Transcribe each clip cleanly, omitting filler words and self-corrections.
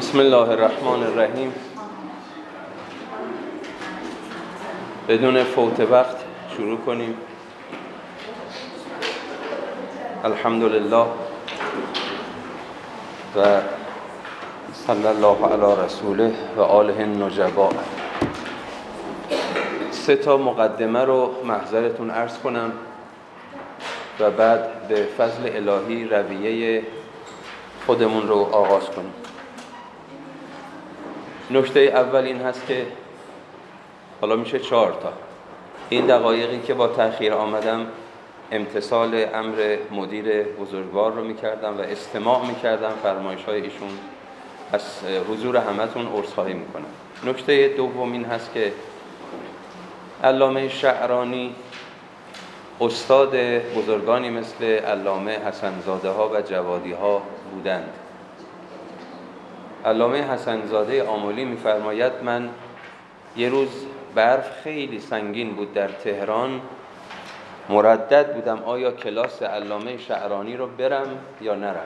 بسم الله الرحمن الرحیم. بدون فوت وقت شروع کنیم. الحمدلله و صلی الله علی رسوله و آله النجبا. 3 مقدمه رو محضرتون عرض کنم و بعد به فضل الهی رویه خودمون رو آغاز کنیم. نکته اول این هست که حالا میشه 4 تا. این دقایقی که با تأخیر آمدم امتثال امر مدیر بزرگوار رو میکردم و استماع میکردم فرمایش های ایشون. از حضور همتون عذرخواهی میکنم. نکته دوم این هست که علامه شعرانی استاد بزرگانی مثل علامه حسن‌زاده ها و جوادی ها بودند. علامه حسن‌زاده آملی میفرماید من یه روز برف خیلی سنگین بود در تهران، مردد بودم آیا کلاس علامه شعرانی رو برم یا نرم.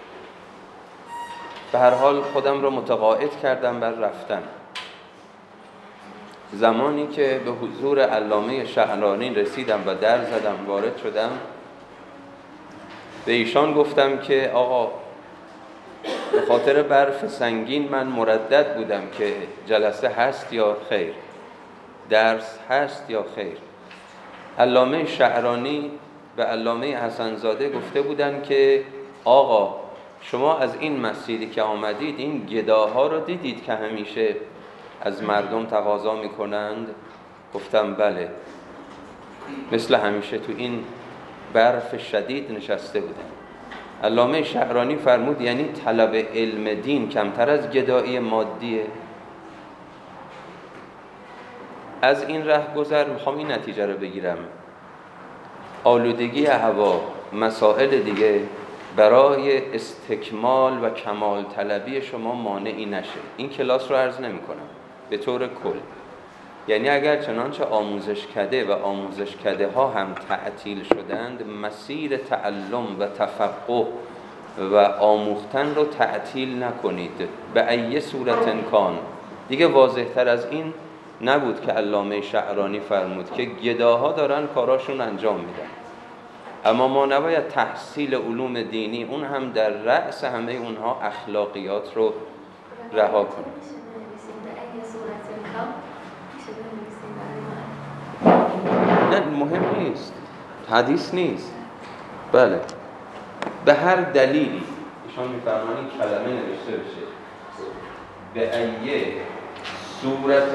به هر حال خودم رو متقاعد کردم بر رفتن. زمانی که به حضور علامه شعرانی رسیدم و در زدم وارد شدم، به ایشان گفتم که آقا به خاطر برف سنگین من مردد بودم که جلسه هست یا خیر، درس هست یا خیر. علامه شعرانی به علامه حسن‌زاده گفته بودند که آقا شما از این مسیری که آمدید این گداها رو دیدید که همیشه از مردم تقاضا میکنند؟ گفتم بله، مثل همیشه تو این برف شدید نشسته بودم. علامه شعرانی فرمود یعنی طلب علم دین کمتر از گدایی مادیه؟ از این ره گذر میخوام این نتیجه رو بگیرم: آلودگی هوا، مسائل دیگه برای استکمال و کمال طلبی شما مانعی نشه. این کلاس رو عرض نمی کنم به طور کل، یعنی اگر چنانچه آموزشکده و آموزشکده ها هم تعطیل شدند، مسیر تعلم و تفقه و آموختن رو تعطیل نکنید به ای صورت کان. دیگه واضح تر از این نبود که علامه شعرانی فرمود که گداها دارن کاراشون انجام میدن، اما ما نباید تحصیل علوم دینی، اون هم در رأس همه اونها، اخلاقیات رو رها کنیم. نه مهم نیست، حدیث نیست. بله، به هر دلیلی ایشان میفرمانی کلمه نوشته بشه به ایه صورت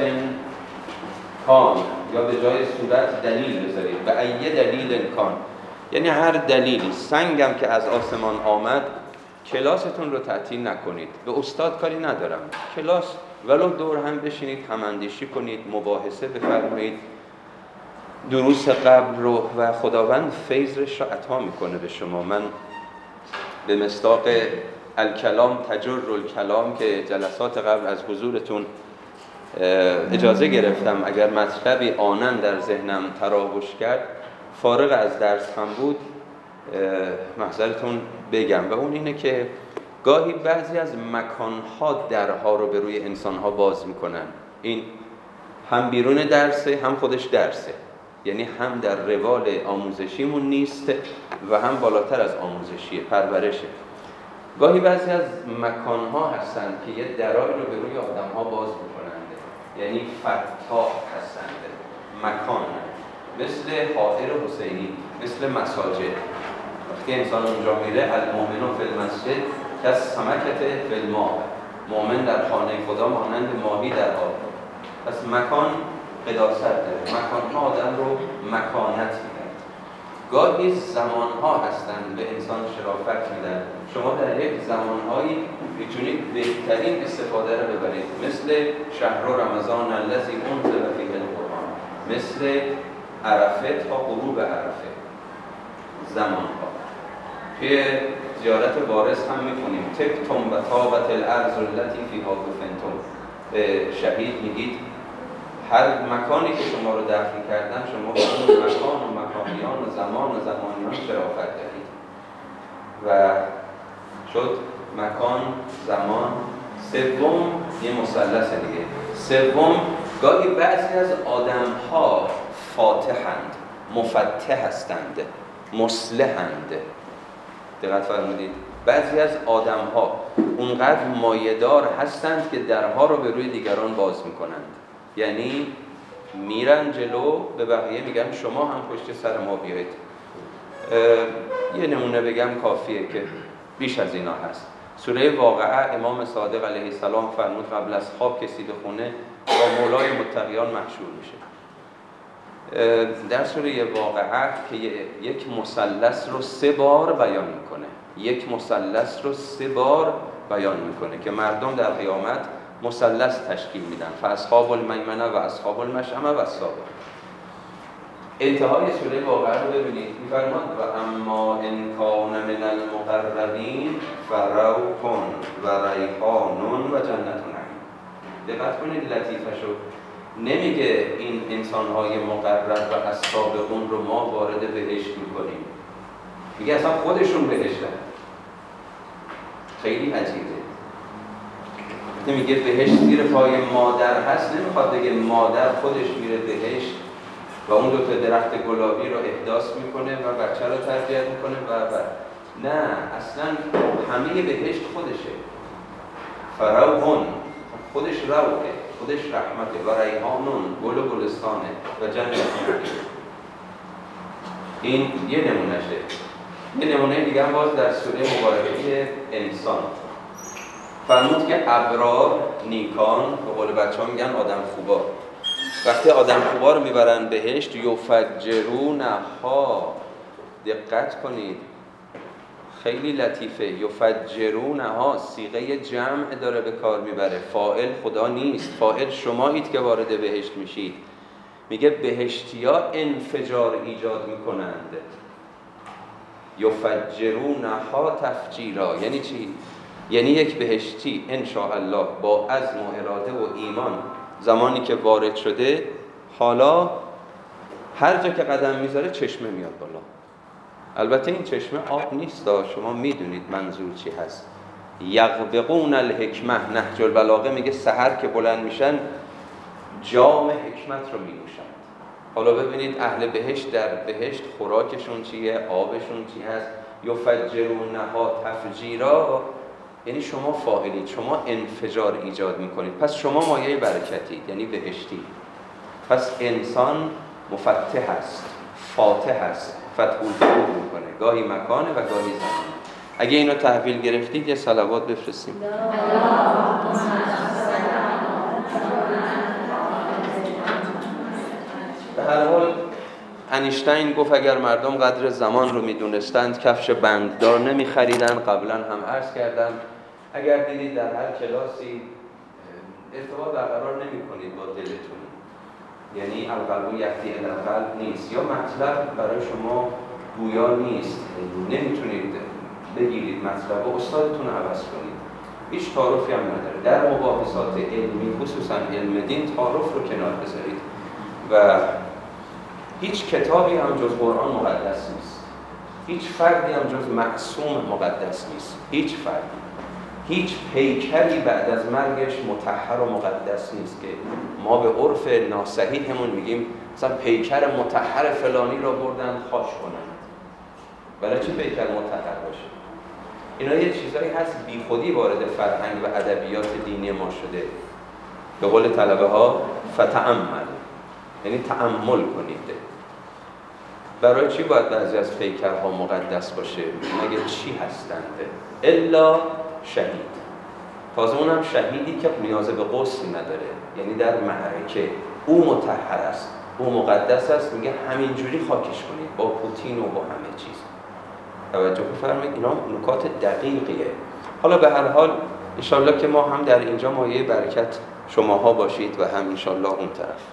کان، یا به جای صورت دلیل بذارید به ایه دلیل کان، یعنی هر دلیلی. سنگم که از آسمان آمد کلاستون رو تعطیل نکنید. به استاد کاری ندارم، کلاس ولو دور هم بشینید، هم اندیشی کنید، مباحثه بفرمایید، دروس قبل رو، و خداوند فیضش رو عطا میکنه به شما. من به مصداق الکلام تجر الکلام که جلسات قبل از حضورتون اجازه گرفتم، اگر مطلبی آنن در ذهنم تراوش کرد فارغ از درس هم بود محضرتون بگم، و اون اینه که گاهی بعضی از مکانها درها رو به روی انسانها باز میکنن. این هم بیرون درسه هم خودش درسه، یعنی هم در روال آموزشیمون نیست و هم بالاتر از آموزشیه، پرورشه. گاهی بعضی از مکانها هستند که یه درایی رو به روی آدمها باز میکنند، یعنی فتاح هستند. مکان مثل حائر حسینی، مثل مساجد. وقتی انسان اونجا میره، المؤمن فی المسجد کالسمکة فی الماء، مؤمن در خانه خدا مانند ماهی در آب. پس مکان قداست داره، مکانها آدم رو مکانت میدن. گاهی زمانها هستند به انسان شرافت میدن. شما در یک زمانهایی میتونید بهترین استفاده رو ببرید، مثل شهر رمضان الذی انزل فیه القرآن، مثل عرفه تا غروب عرفه. زمانها توی زیارت وارث هم میخونیم تبتم و طابت الارض التي فیها دفنتم. به شهید میگید هر مکانی که شما رو دفن کردن، شما به اون مکان و مکانیان و زمان و زمانیان شرافت دارید. و شد مکان، زمان، سوم یه مثلث دیگه. سوم، گاهی بعضی از آدم‌ها فاتحند، مفتح هستند، مصلحند. دقت فرمودید؟ بعضی از آدم‌ها اونقدر مایه‌دار هستند که درها رو به روی دیگران باز می‌کنند. یعنی میرن جلو، به بقیه میگن شما هم پشت سر ما بیایید. یه نمونه بگم کافیه که بیش از اینا هست. سوره واقعه امام صادق علیه السلام فرمود قبل از خواب کسی به خونه با مولای متقیان محشور میشه. در سوره واقعه که یک مثلث رو 3 بار بیان میکنه، یک مثلث رو 3 بار بیان میکنه که مردم در قیامت مثلث تشکیل میدن، فاصحاب المیمنه و اصحاب المشأمه و السابق. انتهای سوره واقعه رو ببینید، میفرماد و اما ان کان من المقربین فروح و ریحان و جنت نعیم. دقت کنید لطیفه شو، نمیگه این انسان‌های مقرب و السابقون رو ما وارد بهشت میکنیم، میگه اصلا خودشون بهشتن. خیلی عجیبه. نمیگه بهشت زیر پای مادر هست، نمیخواد بگه مادر خودش میره بهشت و اون 2 تا درخت گلابی رو احداث میکنه و بچه رو تربیت میکنه و نه، اصلا همه بهشت خودشه. فروحون، خودش روحه، خودش رحمته، و ریحانون، گل و گلستانه و جنت نعیم. این یه نمونهشه. یه نمونه دیگه هم باز در سوره مبارکه انسان فرمود که ابرار، نیکان، به قول بچه‌ها میگن آدم خوبا، وقتی آدم خوبا رو میبرن بهشت یفجرونها، دقت کنید خیلی لطیفه، یفجرونها صیغه جمع داره به کار میبره، فاعل خدا نیست، فاعل شمایید که وارد بهشت میشید. میگه بهشتیا انفجار ایجاد میکنند. یفجرونها تفجیرا یعنی چی؟ یعنی یک بهشتی انشاءالله با عزم و اراده و ایمان زمانی که وارد شده، حالا هر جا که قدم میذاره چشمه میاد بالا. البته این چشمه آب نیست، شما میدونید منظور چی هست. یغبقون الحکمه، نهج البلاغه میگه سحر که بلند میشن جام حکمت رو می‌نوشند. حالا ببینید اهل بهشت در بهشت خوراکشون چیه، آبشون چی هست. یفجرونها تفجیرا یعنی شما فاعلید، شما انفجار ایجاد میکنید، پس شما مایه برکتید، یعنی بهشتی. پس انسان مفتح است، فاتح است، فتح القلوب میکنه، گاهی مکانه و گاهی زمانه. اگه اینو تحویل گرفتید یه صلوات بفرستیم. به هر حال انیشتین گفت اگر مردم قدر زمان رو میدونستند کفش بنددار نمیخریدن. قبلا هم عرض کردم اگر دیدید در هر کلاسی ارتباط برقرار نمی‌کنید با دلتون، یعنی القلب یهدی الی القلب نیست، یا مطلب برای شما گویا نیست، نمیتونید بگیرید مطلب و استادتون رو عوض کنید، هیچ تعارفی هم نداره. در مباحثات علمی خصوصا علم دین تعارف رو کنار بذارید و هیچ کتابی هم جز قرآن مقدس نیست، هیچ فردی هم جز معصوم مقدس نیست، هیچ فردی، هیچ پیکری بعد از مرگش مطهر و مقدس نیست که ما به عرف ناصحیحمون میگیم مثلا پیکر مطهر فلانی را بردن خاش کنند. برای چی پیکر مطهر باشه؟ اینا یه چیزایی هست بی خودی وارد فرهنگ و ادبیات دینی ما شده. به قول طلبه ها فتأمل، یعنی تأمل کنید. برای چی باید بعضی از پیکرها مقدس باشه؟ مگه چی هستند؟ الا شهید. تازه اونم شهیدی که نیاز به غسل نداره، یعنی در معرکه او مطهر است، او مقدس است، میگه همینجوری خاکش کنید با پوتین و با همه چیز. توجه بفرمایید، اینا نکات دقیقیه. حالا به هر حال انشالله که ما هم در اینجا مایه برکت شماها باشید و هم انشالله اون طرف.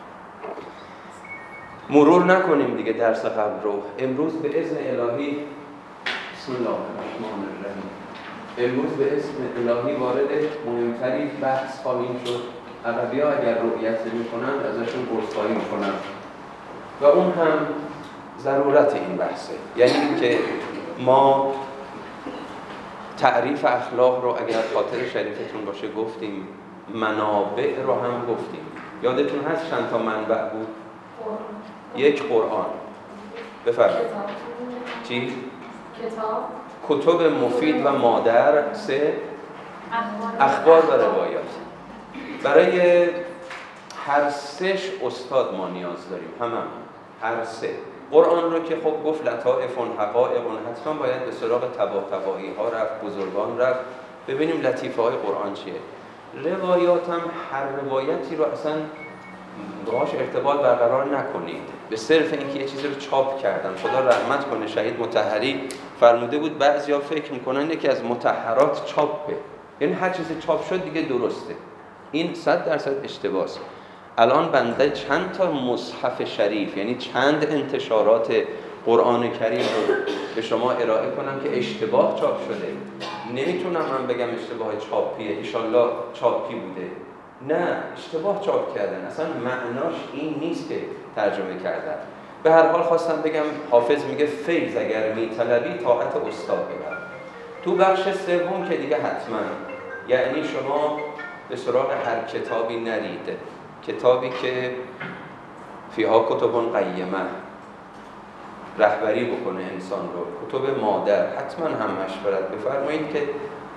مرور نکنیم دیگه درس قبل رو. امروز به اذن الهی بسم الله الرحمن الرحیم، امروز به اسم الهی وارد مهمترین بحث خواهیم شد. عربی‌ها اگر رؤیت می‌کنند ازشون عذرخواهی می‌کنم و اون هم ضرورت این بحثه، یعنی اینکه ما تعریف اخلاق رو اگر خاطر شریفتون باشه گفتیم، منابع رو هم گفتیم. یادتون هست چند تا منبع بود؟ یک قرآن. بفرمایید. چی؟ کتب مفید و مادر. 3 اخبار و روایات. برای هر 3 استاد ما نیاز داریم، هر 3. قرآن رو که خب گفت لطائف و حقائق، حتما باید به سراغ تبایی ها رفت، بزرگان رفت، ببینیم لطیفه های قرآن چیه. روایات هم هر روایتی رو اصلا باهاش ارتباط برقرار نکنید به صرف اینکه یه چیزی رو چاپ کردن. خدا رحمت کنه شهید مطهری فرموده بود بعضیا فکر میکنن یکی از مطهرات چاپه، یعنی هر چیزی چاپ شد دیگه درسته. این 100% اشتباهه. الان بنده چند تا مصحف شریف، یعنی چند انتشارات قرآن کریم رو به شما ارائه کنم که اشتباه چاپ شده. نمیتونم من بگم اشتباه چاپیه، ایشالله چاپی بوده. نه، اشتباه چاپ کردن، اصلا معناش این نیست که ترجمه کردن. به هر حال خواستم بگم حافظ میگه فیض اگر میطلبی طاعت استاد ببر. تو بخش 3 که دیگه حتما، یعنی شما به سراغ هر کتابی نرید، کتابی که فیها کتب قیمه رهبری بکنه انسان رو، کتب مادر حتما هم مشورت بفرمایید که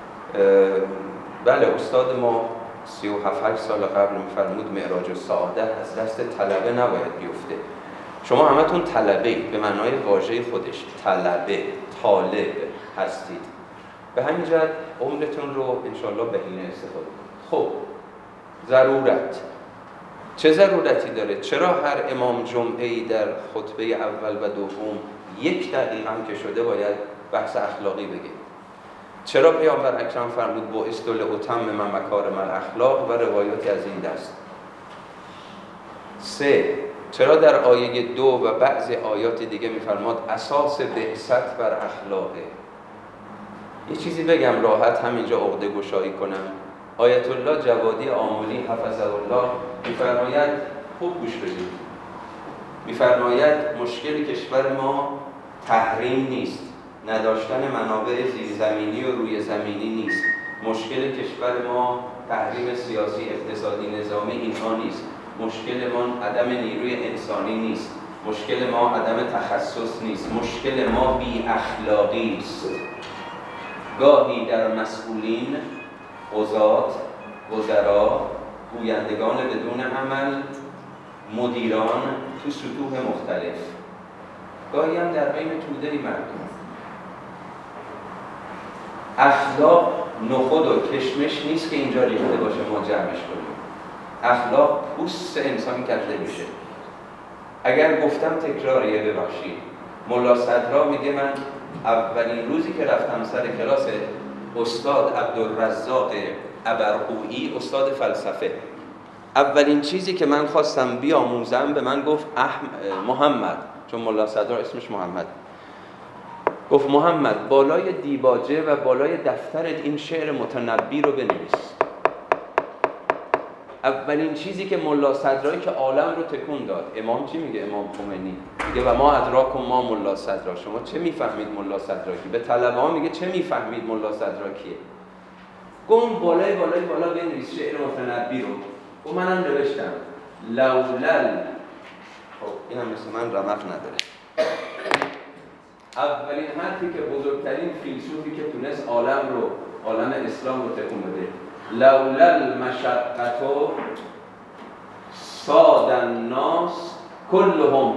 بله استاد ما 37 سال قبل میفرمود معراج السعاده از دست طلبه نباید بیفته. شما همتون طلبه به معنای واژه خودش، طلبه، طالب هستید. به همین جهت عمرتون رو انشالله بهینه استفاده کنید. خب ضرورت، چه ضرورتی داره؟ چرا هر امام جمعه‌ای در خطبه اول و دوم 1 دقیقه هم که شده باید بحث اخلاقی بگه؟ چرا پیامبر اکرم فرمود بعثت لاتمم مکارم الاخلاق و روایاتی از این دست؟ 3 چرا در آیه 2 و بعضی آیات دیگه میفرماد اساس بعثت بر اخلاقه؟ یه چیزی بگم راحت همینجا عقده گشایی کنم. آیت الله جوادی آملی حفظه الله میفرماید، خوب گوش بدید، میفرماید مشکل کشور ما تحریم نیست، نداشتن منابع زیرزمینی و روی زمینی نیست. مشکل کشور ما تحریم سیاسی، اقتصادی، نظامی اینها نیست. مشکل ما عدم نیروی انسانی نیست. مشکل ما عدم تخصص نیست. مشکل ما بی اخلاقی است. گاهی در مسئولین، قضات، وزرا، گویندگان بدون عمل، مدیران تو سطوح مختلف، گاهی هم در بین توده مردم. اخلاق نخود و کشمش نیست که اینجا ریخته باشه ما جمعش کنیم. اخلاق پوست انسان کرده میشه. اگر گفتم تکراریه ببخشید. ملا صدرا میگه من اولین روزی که رفتم سر کلاس استاد عبدالرزاق ابرقویی، استاد فلسفه، اولین چیزی که من خواستم بیاموزم به من گفت محمد، چون ملا صدرا اسمش محمد، گفت محمد بالای دیباجه و بالای دفترت این شعر متنبی رو بنویس. اولین چیزی که ملا صدرایی که عالم رو تکون داد. امام چی میگه؟ امام خمینی میگه و ما ادراکم ما ملا صدرا، شما چه میفهمید ملا صدرا کی؟ به طلبه ها میگه چه میفهمید ملا صدرا کیه؟ گم بالای بنویس شعر متنبی رو. و منم نوشتم لولل. خب اینم مثل من رمق نداره. اولین حرفی که بزرگترین فیلسوفی که تونست عالم اسلام رو تکون بده، لولل مشقتو ساد الناس کلهم.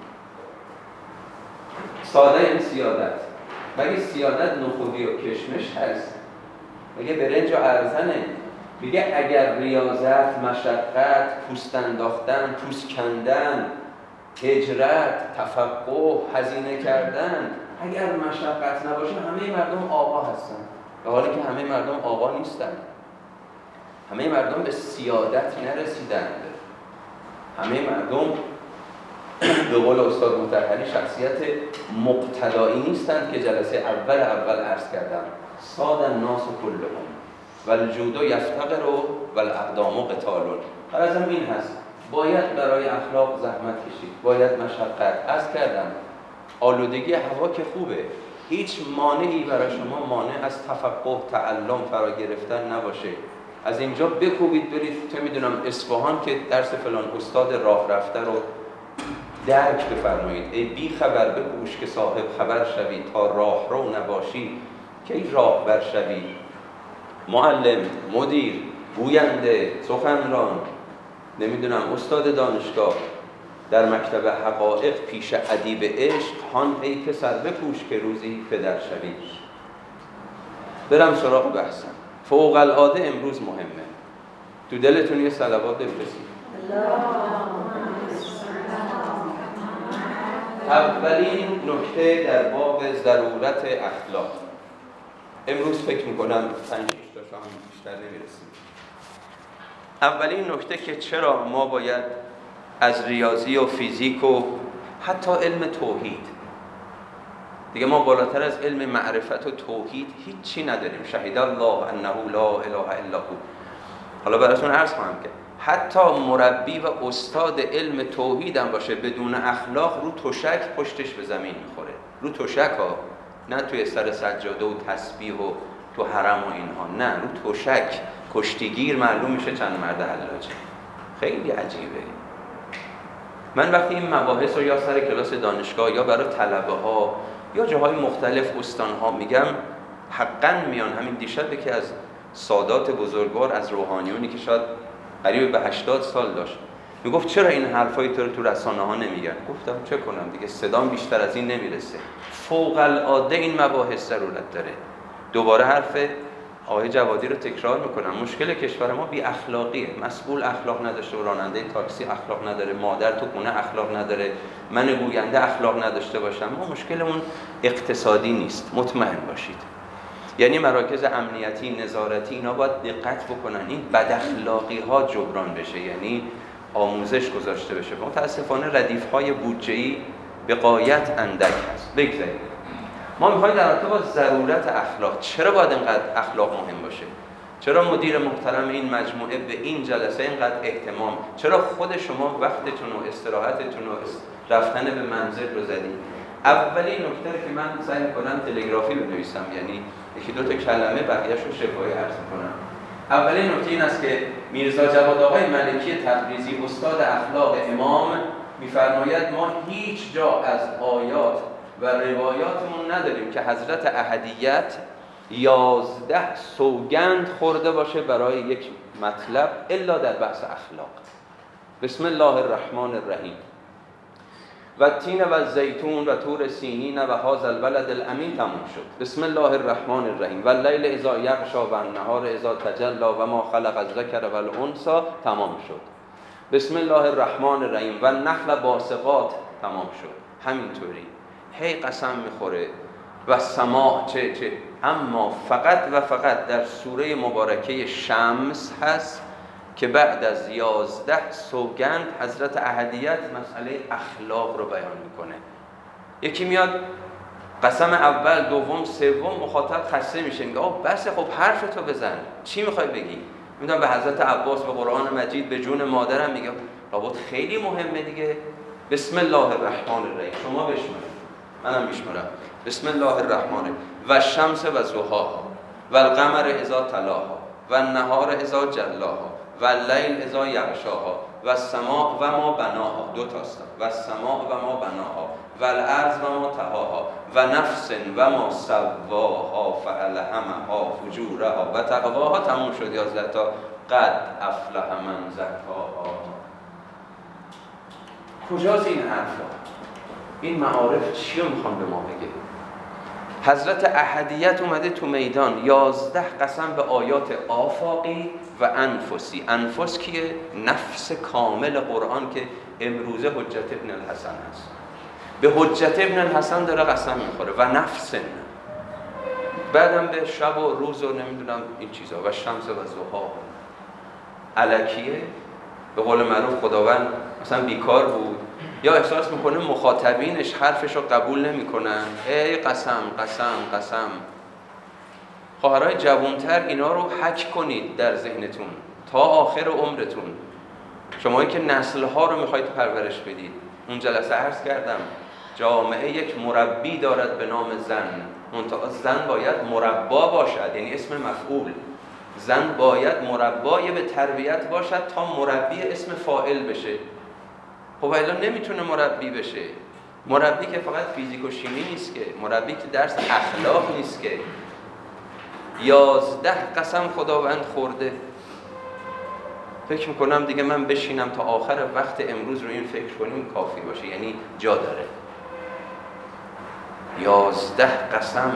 ساده این سیادت. مگه سیادت نخودی و کشمش هست؟ مگه برنج و ارزنه؟ میگه اگر ریاضت، مشقت، پوست انداختن، پوست کندن، هجرت، تفقه، هزینه کردن، اگر مشقت نباشه همه مردم آقا هستن. در حالی که همه مردم آقا نیستن. همه مردم به سیادت نرسیدند. همه مردم به قول استاد مطهری شخصیت مقتدایی نیستند که جلسه اول عرض کردم. ساد الناس کلهم و الجود یفتقر و الاقدام قتال. غرضم این هست باید برای اخلاق زحمت کشید، باید مشقت. عرض کردم آلودگی هوا که خوبه، هیچ مانعی برای شما مانع از تفقه، تعلم، فرا گرفتن نباشه. از اینجا بکوبید برید چه میدونم اصفهان که درس فلان استاد راه رفته رو درک بفرمایید. ای بی خبر بکوش که صاحب خبر شوی، تا راه رو نباشی کی راه بر شوی. معلم، مدیر، گوینده، سخنران، نمیدونم استاد دانشگاه، در مکتب حقایق پیش ادیب عشق، هان ای پسر بکوش که روزی پدر شوی. برم سراغ بحثم. فوق العاده امروز مهمه. تو دلتون یه صلوات بفرستید. اولین نکته در باب ضرورت اخلاق. امروز فکر میکنم 5-6 تا هم بیشتر نمیرسیم. اولین نکته که چرا ما باید از ریاضی و فیزیک و حتی علم توحید، دیگه ما بالاتر از علم معرفت و توحید هیچی نداریم. شهید الله انه لا اله الا هو. حالا براتون عرض خواهم که حتی مربی و استاد علم توحید هم باشه بدون اخلاق، رو تشک پشتش به زمین میخوره. رو تشک ها، نه توی سر سجاده و تسبیح و تو حرم و اینها، نه رو تشک کشتیگیر معلوم میشه چند مرد حلاجه. خیلی عجیبه. من وقتی این مباحث رو یا سر کلاس دانشگاه یا برای طلبه ها یا جاهای مختلف استان ها میگم، حقاً میان. همین دیشب که از سادات بزرگوار، از روحانیونی که شاید قریب به 80 سال داشت، میگفت چرا این حرفای تو رسانه ها نمیگن؟ گفتم چه کنم دیگه، صدام بیشتر از این نمیرسه. فوق العاده این مباحث ضرورت داره. دوباره حرف آقای جوادی رو تکرار میکنم. مشکل کشور ما بی اخلاقیه. مسئول اخلاق نداشته، راننده تاکسی اخلاق نداره، مادر تو خونه اخلاق نداره، من گوینده اخلاق نداشته باشم. ما مشکلمون اقتصادی نیست، مطمئن باشید. یعنی مراکز امنیتی، نظارتی، اینا باید دقت بکنن این بد اخلاقی ها جبران بشه، یعنی آموزش گذاشته بشه. متاسفانه ردیف های بودجه‌ای به غایت اندک هست. بگذارید ما میخوایم در رابطه با ضرورت اخلاق، چرا باید اینقدر اخلاق مهم باشه؟ چرا مدیر محترم این مجموعه به این جلسه اینقدر اهتمام؟ چرا خود شما وقتتون و استراحتتون و رفتن به منزل رو زدید؟ اولین نکته که من سعی می‌کنم تلگرافی بنویسم، یعنی یکی دو تا کلمه بقیه‌اش رو شفاهی عرض کنم. اولین نکته این است که میرزا جواد آقای ملکی تبریزی، استاد اخلاق امام، می‌فرماید ما هیچ جا از آیات و روایاتمون نداریم که حضرت احدیت 11 سوگند خورده باشه برای یک مطلب الا در بحث اخلاق. بسم الله الرحمن الرحیم و تین و زیتون و تور سینین و هذا البلد الامین تموم شد. بسم الله الرحمن الرحیم و اللیل اذا یغشا و النهار اذا تجلی و ما خلق الذکر و الانثی تمام شد. بسم الله الرحمن الرحیم و النخل باسقات تمام شد. همینطوری هی قسم میخوره و سماع چه اما فقط و فقط در سوره مبارکه شمس هست که بعد از 11 سوگند حضرت احدیت مسئله اخلاق رو بیان میکنه. یکی میاد قسم اول، دوم، سوم، مخاطب خسته میشه، میگه آه بس، خب حرفتو بزن، چی میخوای بگی؟ میدونم به حضرت عباس به قرآن مجید به جون مادرم میگه لابد خیلی مهمه دیگه. بسم الله الرحمن الرحیم، شما بشمرید منم میشمرم. بسم الله الرحمن و الشمس و ضحاها و القمر اذا تلاها و النهار اذا جلاها و اللیل اذا یغشاها و السماء و ما بناها، دو تاست، و السماء و ما بناها و الارض و ما طحاها و نفس و ما سواها فالهمها فجورها و تقواها. تموم شد 11 تا. قد افلح من زکاها. کجاست این حرفا؟ این معارف چی رو میخوان به ما بگه؟ حضرت احدیت اومده تو میدان 11 قسم به آیات آفاقی و انفسی. انفس کیه؟ نفس کامل قرآن که امروزه حجت ابن الحسن هست. به حجت ابن الحسن داره قسم میخوره و نفسن، بعدم به شب و روز و نمیدونم این چیزا و شمس و ضحاها. الکیه؟ به قول معروف خداوند مثلا بیکار بود یا احساس میکنه مخاطبینش حرفش رو قبول نمیکنن، ای قسم قسم قسم. خواهرای جوانتر اینا رو حک کنید در ذهنتون تا آخر عمرتون. شمایی که نسلها رو میخواید پرورش بدید. اون جلسه عرض کردم جامعه یک مربی دارد به نام زن. منتها زن باید مربا باشد، یعنی اسم مفعول. زن باید مربای به تربیت باشد تا مربی اسم فاعل بشه. خب الا نمیتونه مربی بشه. مربی که فقط فیزیک و شیمی نیست که، مربی که درس اخلاق نیست که. 11 قسم خداوند خورده. فکر میکنم دیگه من بشینم تا آخر وقت امروز رو این فکر کنیم کافی باشه، یعنی جا داره. 11 قسم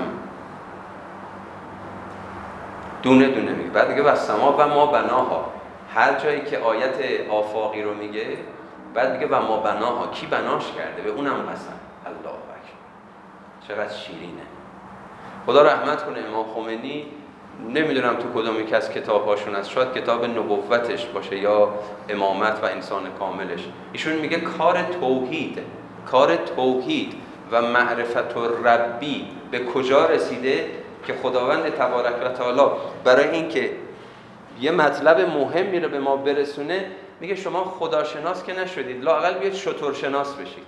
دونه دونه میگه. بعد دیگه والسما و ما بناها، هر جایی که آیت آفاقی رو میگه بعد میگه و ما بناها، کی بناش کرده، به اونم قسم. الله اکبر، چقدر شیرینه. خدا رحمت کنه امام خمینی، نمیدونم تو کدوم یک از کتاب‌هاشون است، شاید کتاب نبوتش باشه یا امامت و انسان کاملش، ایشون میگه کار توحید و معرفت ربی به کجا رسیده که خداوند تبارک و تعالی برای اینکه یه مطلب مهمی رو به ما برسونه میگه شما خداشناس که نشدید، لااقل بیاید شترشناس بشید.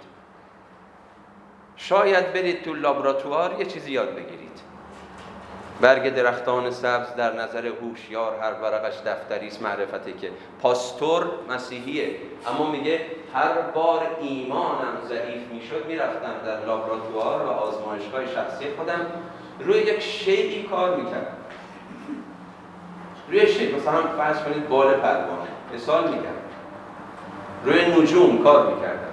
شاید برید تو لابراتوار یه چیزی یاد بگیرید. برگ درختان سبز در نظر هوشیار هر ورقش دفتریست معرفته، که پاستور مسیحیه اما میگه هر بار ایمانم ضعیف میشد میرفتم در لابراتوار و آزمایشگاه شخصی خودم روی یک شیئی کار میکردم. روی شیء، مثلا فرض کنید بال پروانه، مثال میگم، روی نجوم کار میکردم.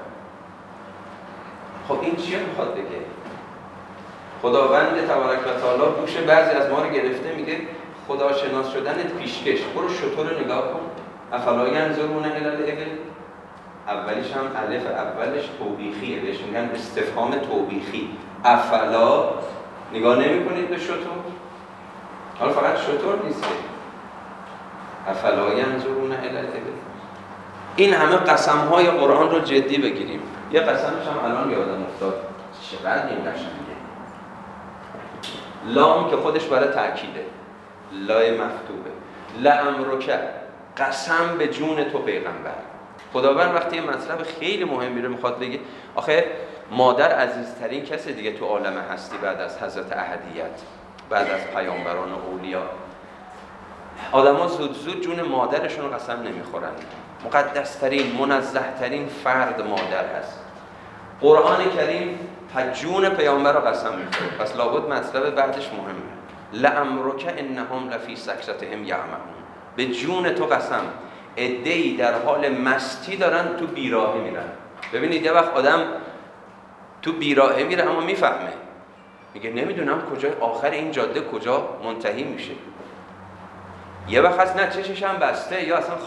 خب این چیه میخواد بگه؟ خداوند تبارک و تعالی گوش بعضی از ما رو گرفته، میگه خداشناس شدنت پیشکش، برو شتر رو نگاه کن. افلا ینظرون الی الابل، اولیش هم الف اولش توبیخیه، بهش میگن استفهام توبیخی. افلا نگاه نمی کنید به شتر؟ حالا فقط شتر نیست، افلا ینظرون الی الابل. این همه قسم‌های قرآن رو جدی بگیریم. یه قسمش هم الان یادم افتاد، چقدر این قشنگه. لام که خودش برای تأکیده، لای مفتوحه. لعمرک، قسم به جون تو پیغمبر. خداوند وقتی یه مطلب خیلی مهمی رو میخواد بگه، آخه مادر عزیزترین کسی دیگه تو عالم هستی بعد از حضرت احدیت، بعد از پیامبران و اولیا. آدما زود جون مادرشون رو قسم نمیخورن. مقدسترین، منزهترین فرد مادر هست. قرآن کریم جون پیامبر رو قسم میخوره، پس لابد مطلب بعدش مهمه. لعمرک انهم لفی سکرتهم یعمهون، به جون تو قسم. عده‌ای در حال مستی دارن تو بیراهه میرن. ببینید یه وقت آدم تو بیراهه میره اما میفهمه، میگه نمیدونم کجای آخر این جاده کجا منتهی میشه. یه وقت از نه چشش هم بسته یا اصلا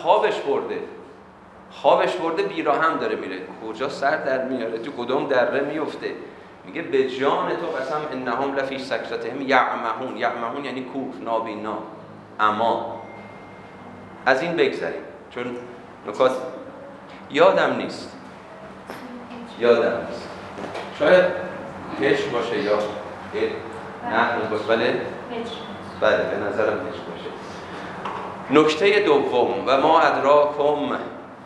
خوابش برده بیراه هم داره میره، کجا سر در میاره، تو کدوم دره میفته. میگه به جان تو قسم انهم لفی سکرتهم یعمهون. یعمهون یعنی کوه، نابینا، اما. از این بگذاریم چون نکات یادم نیست. شاید هش باشه یا نه باشه، بله به نظرم هش باشه. نکته دوم، و ما ادراکم،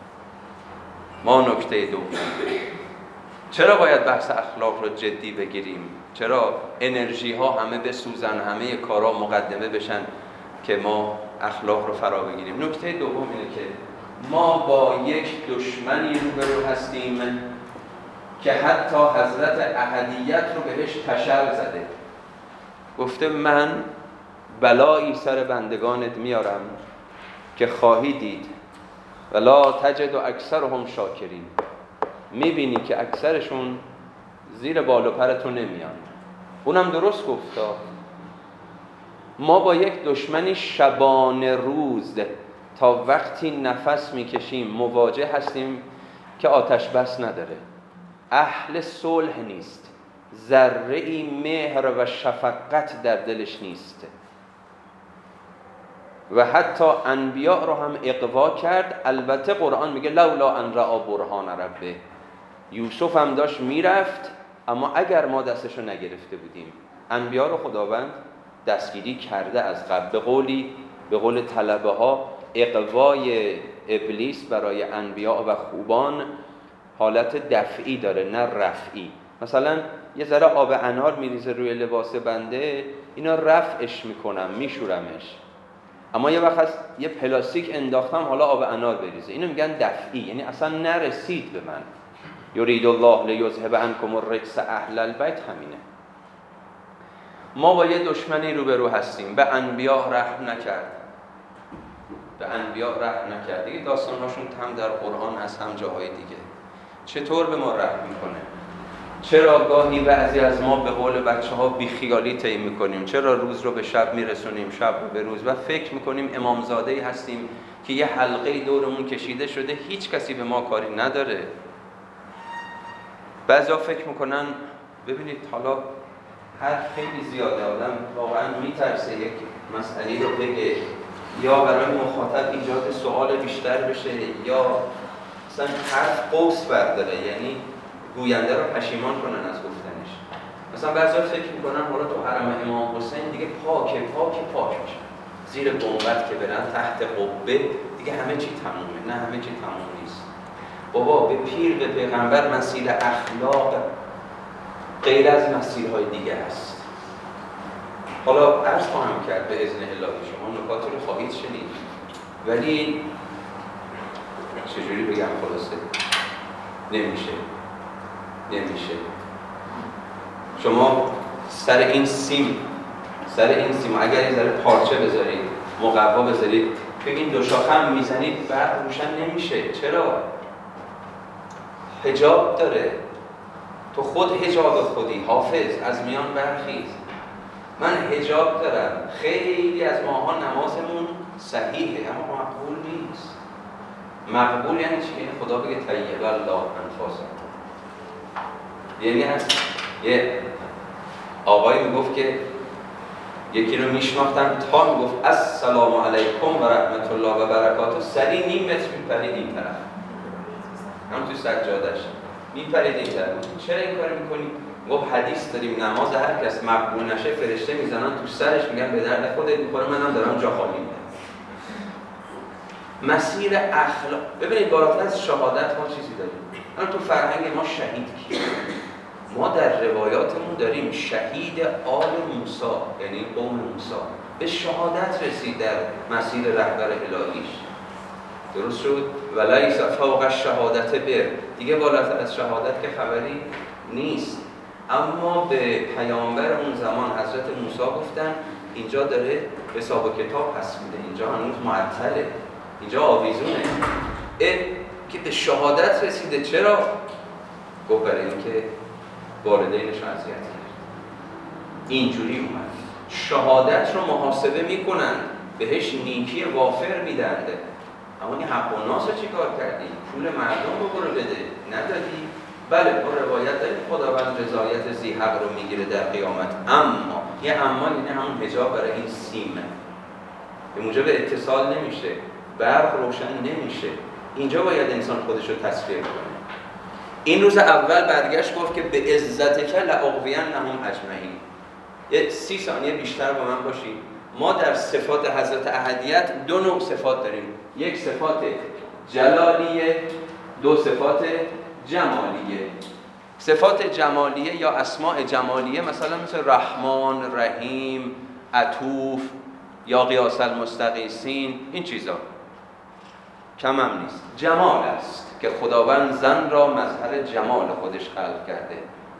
نکته دوم، چرا باید بحث اخلاق رو جدی بگیریم؟ چرا انرژی ها همه بسوزن، همه کارا مقدمه بشن که ما اخلاق رو فرا بگیریم؟ نکته دوم اینه که ما با یک دشمنی روبرو هستیم که حتی حضرت احدیت رو بهش تشر زده، گفته من بلایی سر بندگانت میارم که خواهی دید ولا تجد اکثرهم شاکرین. میبینی که اکثرشون زیر بال و پرتون نمیان. اونم درست گفتا. ما با یک دشمنی شبانه روز تا وقتی نفس میکشیم مواجه هستیم که آتش بس نداره، اهل صلح نیست، ذره‌ای مهر و شفقت در دلش نیست و حتی انبیاء رو هم اغوا کرد. البته قرآن میگه لولا ان رأى برهان ربه، یوسف هم داشت میرفت اما اگر ما دستشو نگرفته بودیم. انبیاء رو خداوند دستگیری کرده از قبل. به قول طلبه ها، اغوای ابلیس برای انبیاء و خوبان حالت دفعی داره نه رفعی. مثلا یه ذره آب انار میریزه روی لباس بنده، اینا رفعش میکنم، میشورمش. اما یه وقت هست یه پلاستیک انداختم حالا آب انار بریزه، اینو میگن دفعی، یعنی اصلا نرسید به من. یرید الله لیذهب عنکم الرجس اهل البیت همینه. ما با یه دشمنی روبرو هستیم، به انبیا رحم نکرد، به انبیا رحم نکرد. دیگه داستانهاشون هم در قرآن هست هم جاهای دیگه. چطور به ما رحم میکنه؟ چرا گاهی بعضی از ما به قول بچه‌ها بیخیالی طی میکنیم؟ چرا روز رو به شب میرسونیم، شب رو به روز، و فکر میکنیم امامزاده‌ای هستیم که یه حلقه دورمون کشیده شده، هیچ کسی به ما کاری نداره. بعضیا فکر میکنن، ببینید حالا هر خیلی زیاده، آدم واقعا میترسه یک مسئله رو بگه، یا برای مخاطب ایجاد سوال بیشتر بشه، یا مثلا حرف قوس برداره، یعنی گوینده رو پشیمان کنن از گفتنش. مثلا بعضیا فکر میکنن حالا تو حرم امام حسین دیگه پاک میشن، زیر گنبد که برن تحت قبه دیگه همه چی تمومه. نه، همه چی تموم نیست. بابا به پیر، به پیغمبر مسیر اخلاق غیر از مسیرهای دیگه هست. حالا عرض خواهم کرد به اذن الهی، شما نکات رو خواهید شنید، ولی چجوری بگم، خلاصه نمیشه. شما سر این سیم اگر یه ذره پارچه بذارید، مقوا بذارید، که این دو شاخه هم میزنید برق روشن نمیشه. چرا؟ حجاب داره. تو خود حجاب خودی، حافظ از میان برخیز. من حجاب دارم. خیلی از ماها نمازمون صحیحه اما مقبول نیست. مقبول یعنی چی؟ یعنی خدا بگه طیب الله انفاسکم. یعنی هست یه آقایی میگفت که یکی رو میشناختن، تا میگفت السلام علیکم و رحمت الله و برکاته، سری نیم متر میپرید این طرف، هم توی سجادش میپرید این طرف. چرا این کار میکنی؟ گفت حدیث داریم نماز هر کس مقبول نشه فرشته میزنن تو سرش، میگن به درد خودت میخوره، منم دارم جا خالی میدم. مسیر اخلاق. ببینید بالاتر از شهادت ما چیزی داریم. الان تو فرهنگ ما شهید کیه؟ ما در روایاتمون داریم شهید آل موسی، یعنی قوم موسی به شهادت رسید در مسیر رهبر الهیش. درست شد؟ ولیس فوق الشهادت بر، دیگه بالاتر از شهادت که خبری نیست. اما به پیامبر اون زمان حضرت موسی گفتن اینجا داره حساب و کتاب پس میده، اینجا هنوز معطله، اینجا آویزونه. که به شهادت رسیده. چرا؟ گفت برای اینکه والدینش اذیت کرد. اینجوری اومد. شهادت رو محاسبه میکنن، بهش نیکی وافر میدند. اما این حق و ناس رو چی کار کردی؟ پول مردم رو برو بده، ندادی؟ بله ما روایت داریم خداوند رضایت ذی حق رو میگیره در قیامت، اما یه اما یعنی همون حجاب برای این سیمه، به موجب اتصال نمیشه، برق روشن نمیشه. اینجا باید انسان خودش رو تصفیه کنه. این روز اول برگشت گفت که به عزتک لأغوینهم اجمعین. یه 30 ثانیه بیشتر با من باشید. ما در صفات حضرت احدیت 2 نوع صفات داریم، یک صفات جلالیه، 2 صفات جمالیه. صفات جمالیه یا اسماء جمالیه مثلا مثل رحمان، رحیم، عطوف یا غیاث المستغیثین، این چیزا کم هم نیست. جمال است که خداوند زن را مظهر جمال خودش خلق کرده.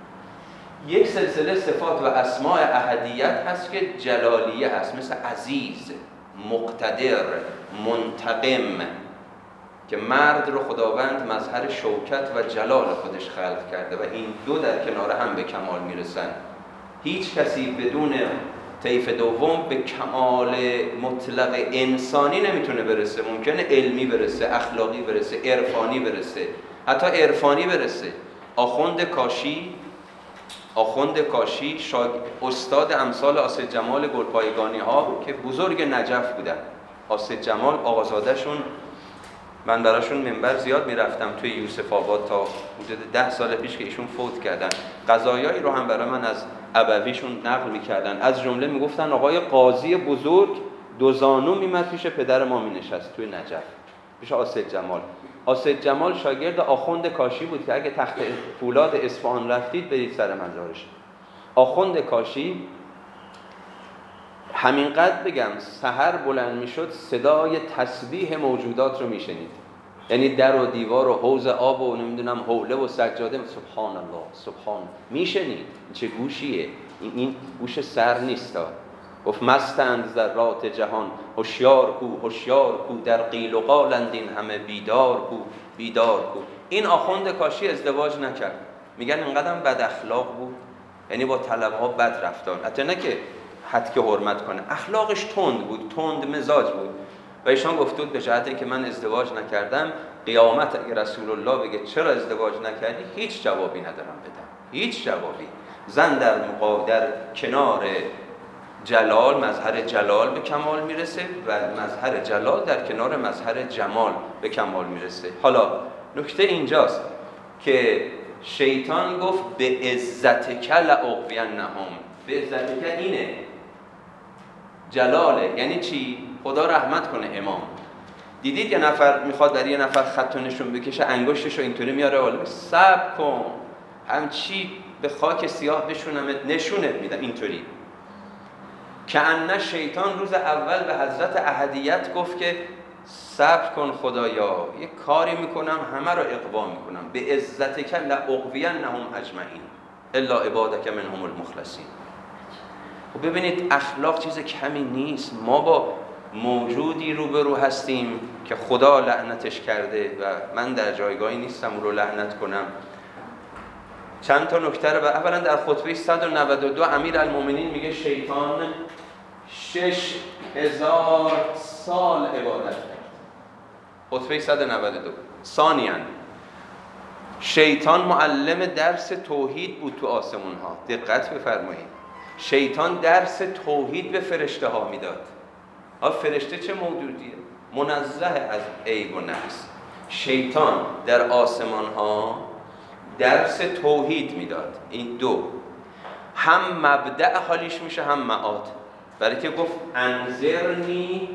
یک سلسله صفات و اسماء احدیت هست که جلالیه هست، مثل عزیز، مقتدر، منتقم، که مرد رو خداوند مظهر شوکت و جلال خودش خلق کرده و این 2 در کنار هم به کمال میرسن. هیچ کسی بدون طیف دوم به کمال مطلق انسانی نمیتونه برسه. ممکنه علمی برسه، اخلاقی برسه، عرفانی برسه، حتی عرفانی برسه. آخوند کاشی استاد امثال آصد جمال گلپایگانی ها که بزرگ نجف بودن. آصد جمال آقازادهشون، من براشون منبر زیاد میرفتم توی یوسف آباد تا حدود 10 سال پیش که ایشون فوت کردن. قضایایی رو هم برای من از ابویشون نقل میکردن. از جمله میگفتن آقای قاضی بزرگ 2 زانو میمد پیش پدر ما مینشست توی نجف، پیش آصد جمال. آصف جمال شاگرد آخوند کاشی بود که اگه تخت فولاد اصفهان رفتید برید سر مزارش. آخوند کاشی همینقدر بگم سحر بلند میشد صدای تسبیح موجودات رو میشنید، یعنی در و دیوار و حوض آب و نمیدونم حوله و سجاده سبحان الله سبحان میشنید. چه گوشیه این گوش سر نیستا. گفت مستند ذرات جهان هوشیار کو در قیل و قالند این همه بیدار کو. این آخوند کاشی ازدواج نکرد، میگن اینقدر بد اخلاق بود، یعنی با طلبها بد رفتار، حتی نه که حد که حرمت کنه، اخلاقش تند بود، تند مزاج بود. و ایشان گفته بود به جهت اینکه من ازدواج نکردم قیامت اگه رسول الله بگه چرا ازدواج نکردی هیچ جوابی ندارم بدم، هیچ جوابی. زن در کنار جلال، مظهر جلال به کمال میرسه و مظهر جلال در کنار مظهر جمال به کمال میرسه. حالا نکته اینجاست که شیطان گفت به عزتک لأغوینهم. به عزتک اینه جلاله، یعنی چی؟ خدا رحمت کنه امام. دیدید یه نفر میخواد در یه نفر خط نشون بکشه انگشتشو اینطوری میاره بالا، صبر کن همچی به خاک سیاه بشونمت، نشونت میدم اینطوری. که ان شیطان روز اول به حضرت احدیت گفت که صبر کن خدایا، یه کاری میکنم همه رو اغوا میکنم، به عزتک لأغوینهم اجمعین الا عبادک منهم المخلصین. و ببینید اخلاق چیز کمی نیست. ما با موجودی روبرو هستیم که خدا لعنتش کرده و من در جایگاهی نیستم او رو لعنت کنم. چند تا نکته رو اولا در خطبه 192 امیرالمومنین میگه شیطان 6000 سال عبادت کرد. خطبه 192. ثانیاً شیطان معلم درس توحید بود تو آسمون ها. دقت بفرمایید، شیطان درس توحید به فرشته ها میداد. فرشته چه موجودیه؟ منزه از عیب و نقص. شیطان در آسمان ها درس توحید میداد. این دو هم مبدأ حالیش میشه هم معاد، برای که گفت انذرنی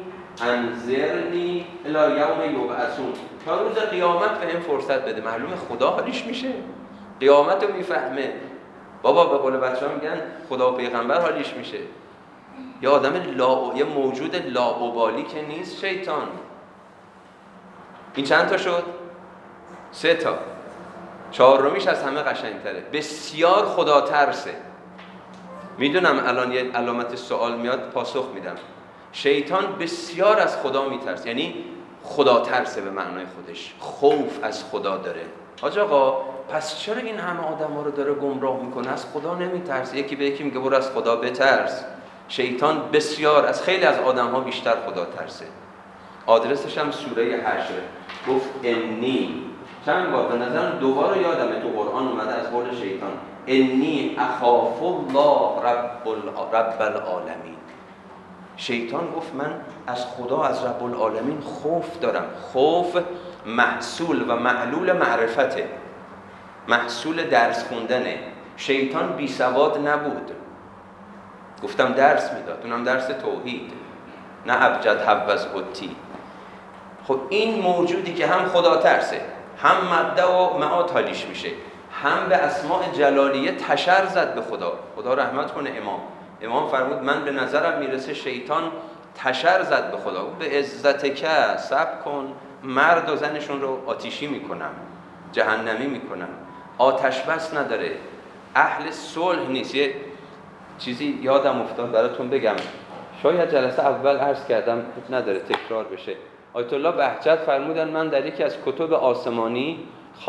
الی یوم یبعثون، تا روز قیامت به این فرصت بده. معلومه خدا حالیش میشه، قیامت رو میفهمه. بابا به قول بچه ها میگن خدا و پیغمبر حالیش میشه. یه آدم یه موجود لاابالی که نیست شیطان. این چند تا شد؟ 3 تا. 4میش از همه قشنگتره، بسیار خدا ترسه. میدونم الان یه علامت سوال میاد، پاسخ میدم. شیطان بسیار از خدا میترسه، یعنی خدا ترسه به معنای خودش، خوف از خدا داره. حاج آقا پس چرا این همه آدم ها رو داره گمراه میکنه؟ از خدا نمیترسه. یکی به یکی میگه برو از خدا بترس. شیطان بسیار از خیلی از آدم ها بیشتر خدا ترسه. آدرسش هم سوره حشر. گفت انی، چند بار به نظرم 2 بار یادمه تو قرآن اومده از قول شیطان، انی اخاف الله رب العالمین. شیطان گفت من از خدا، از رب العالمین خوف دارم. خوف محصول و معلول معرفته، محصول درس خوندنه. شیطان بی سواد نبود، گفتم درس میداد، اونم درس توحید، نه ابجد حوز حتی. خب این موجودی که هم خدا ترسه، هم مبدأ و معاد حالیش میشه، هم به اسماء جلالیه تشر زد به خدا. خدا رحمت کنه امام فرمود من به نظرم میرسه شیطان تشر زد به خدا. به عزتک، صبر کن، مرد و زنشون رو آتیشی میکنم، جهنمی میکنم، آتش بس نداره، اهل صلح نیست. یه چیزی یادم افتاد براتون بگم، شاید جلسه اول عرض کردم، نداره تکرار بشه. آیت الله بهجت فرمودن من در یکی از کتب آسمانی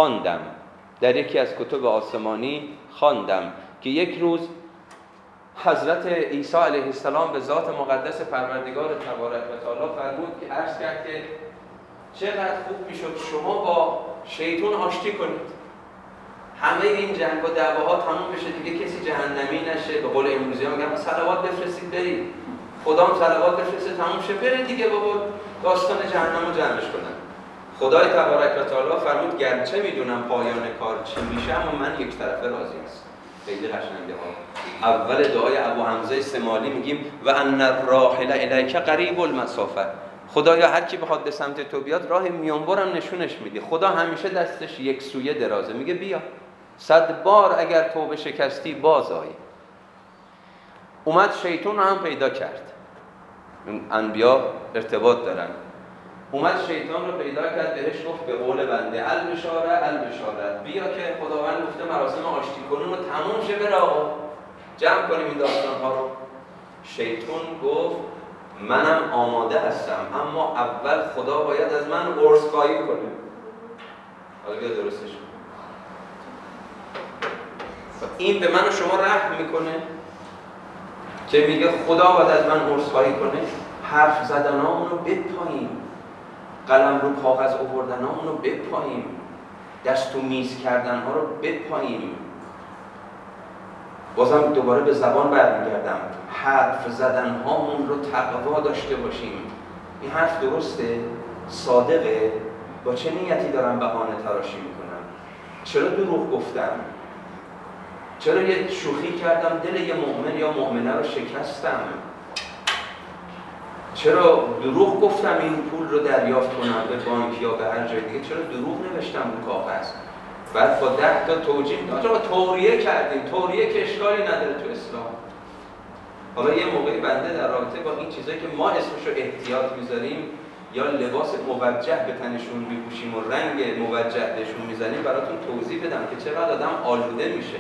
خواندم که یک روز حضرت عیسی علیه السلام به ذات مقدس پروردگار تبارک و تعالی فرمود که عرض کرد که چقدر خوب میشد شما با شیطان آشتی کنید، همه این جنگ و دعواها تموم بشه، دیگه کسی جهنمی نشه. به قول امروزی ها میگم صلوات بفرستید برید، خدا هم صلوات بفرسته تموم شه، برید دیگه بابا داستان جهنم رو جمعش کنن. خدای تبارک و تعالی فرمود گرچه میدونم پایان کار چی میشه اما من یک طرفه راضی هستم. خیلی قشنگه ها. اول دعای ابو حمزه سمالی میگیم و ان الراحل الیک قریب المسافه، خدایا هر کی بخواد به سمت تو بیاد راه میانبرم نشونش میدی. خدا همیشه دستش یک سویه درازه، میگه بیا 100 بار اگر توبه شکستی باز آی. اومد شیطان رو هم پیدا کرد، انبیا ارتباط دارن. اومد شیطان رو پیدا کرد، بهش گفت به قول بنده البشاره بیا که خداوند گفته مراسم آشتی کنون رو تموم شه، بره آقا جمع کنیم این داستان ها رو. شیطان گفت منم آماده هستم، اما اول خدا باید از من عذرخواهی کنه. حالا بیا درستش کن. این به من و شما رحم میکنه که میگه خدا باید از من عذرخواهی کنه. حرف زدنامون رو بپاییم، قلم رو کاغذ آوردنامون رو بپاییم، دست و میز کردنها رو بپاییم. بازم دوباره به زبان برمیگردم، حرف زدنهامون رو تقوا داشته باشیم. این حرف درسته؟ صادقه؟ با چه نیتی دارم بهانه تراشی میکنم؟ چرا دروغ گفتم؟ چرا یه شوخی کردم دل یه مؤمن یا مؤمنه رو شکستم؟ چرا دروغ گفتم این پول رو دریافت کنم به بانک یا به هر جای دیگه؟ چرا دروغ نوشتم رو کاغذ؟ بعد با 10 تا توجیه ما توریه کردیم. توریه که اشکالی نداره تو اسلام. حالا یه موقعی بنده در رابطه با این چیزایی که ما اسمشو احتیاط میذاریم یا لباس موجه به تنشون میپوشیم و رنگ موجه بهشون میزنیم براتون توضیح بدم که چقدر آدم آلوده میشه.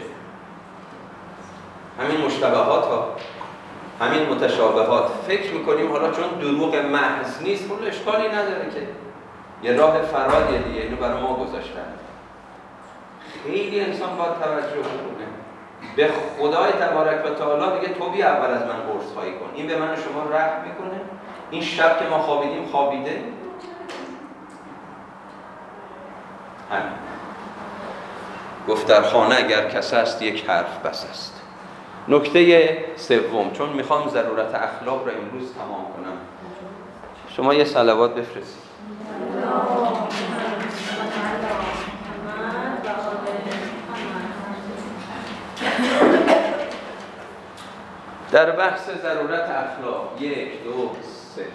همین مشتبهات ها، همین متشابهات، فکر میکنیم حالا چون دروغ محض نیست اون اشکالی نداره که یه راه فرادیه دیگه، اینو برای ما گذاشتن. خیلی انسان باید توجه کنه به خدای تبارک و تعالی. میگه تو بیا اول از من عذرخواهی کن. این به من و شما رحم میکنه. این شب که ما خوابیدیم خوابیده. همین گفت در خانه اگر کس است یک حرف بس است. نکته سوم، چون میخوام ضرورت اخلاق رو امروز تمام کنم، شما یه صلوات بفرستید. در بحث ضرورت اخلاق 1 2 3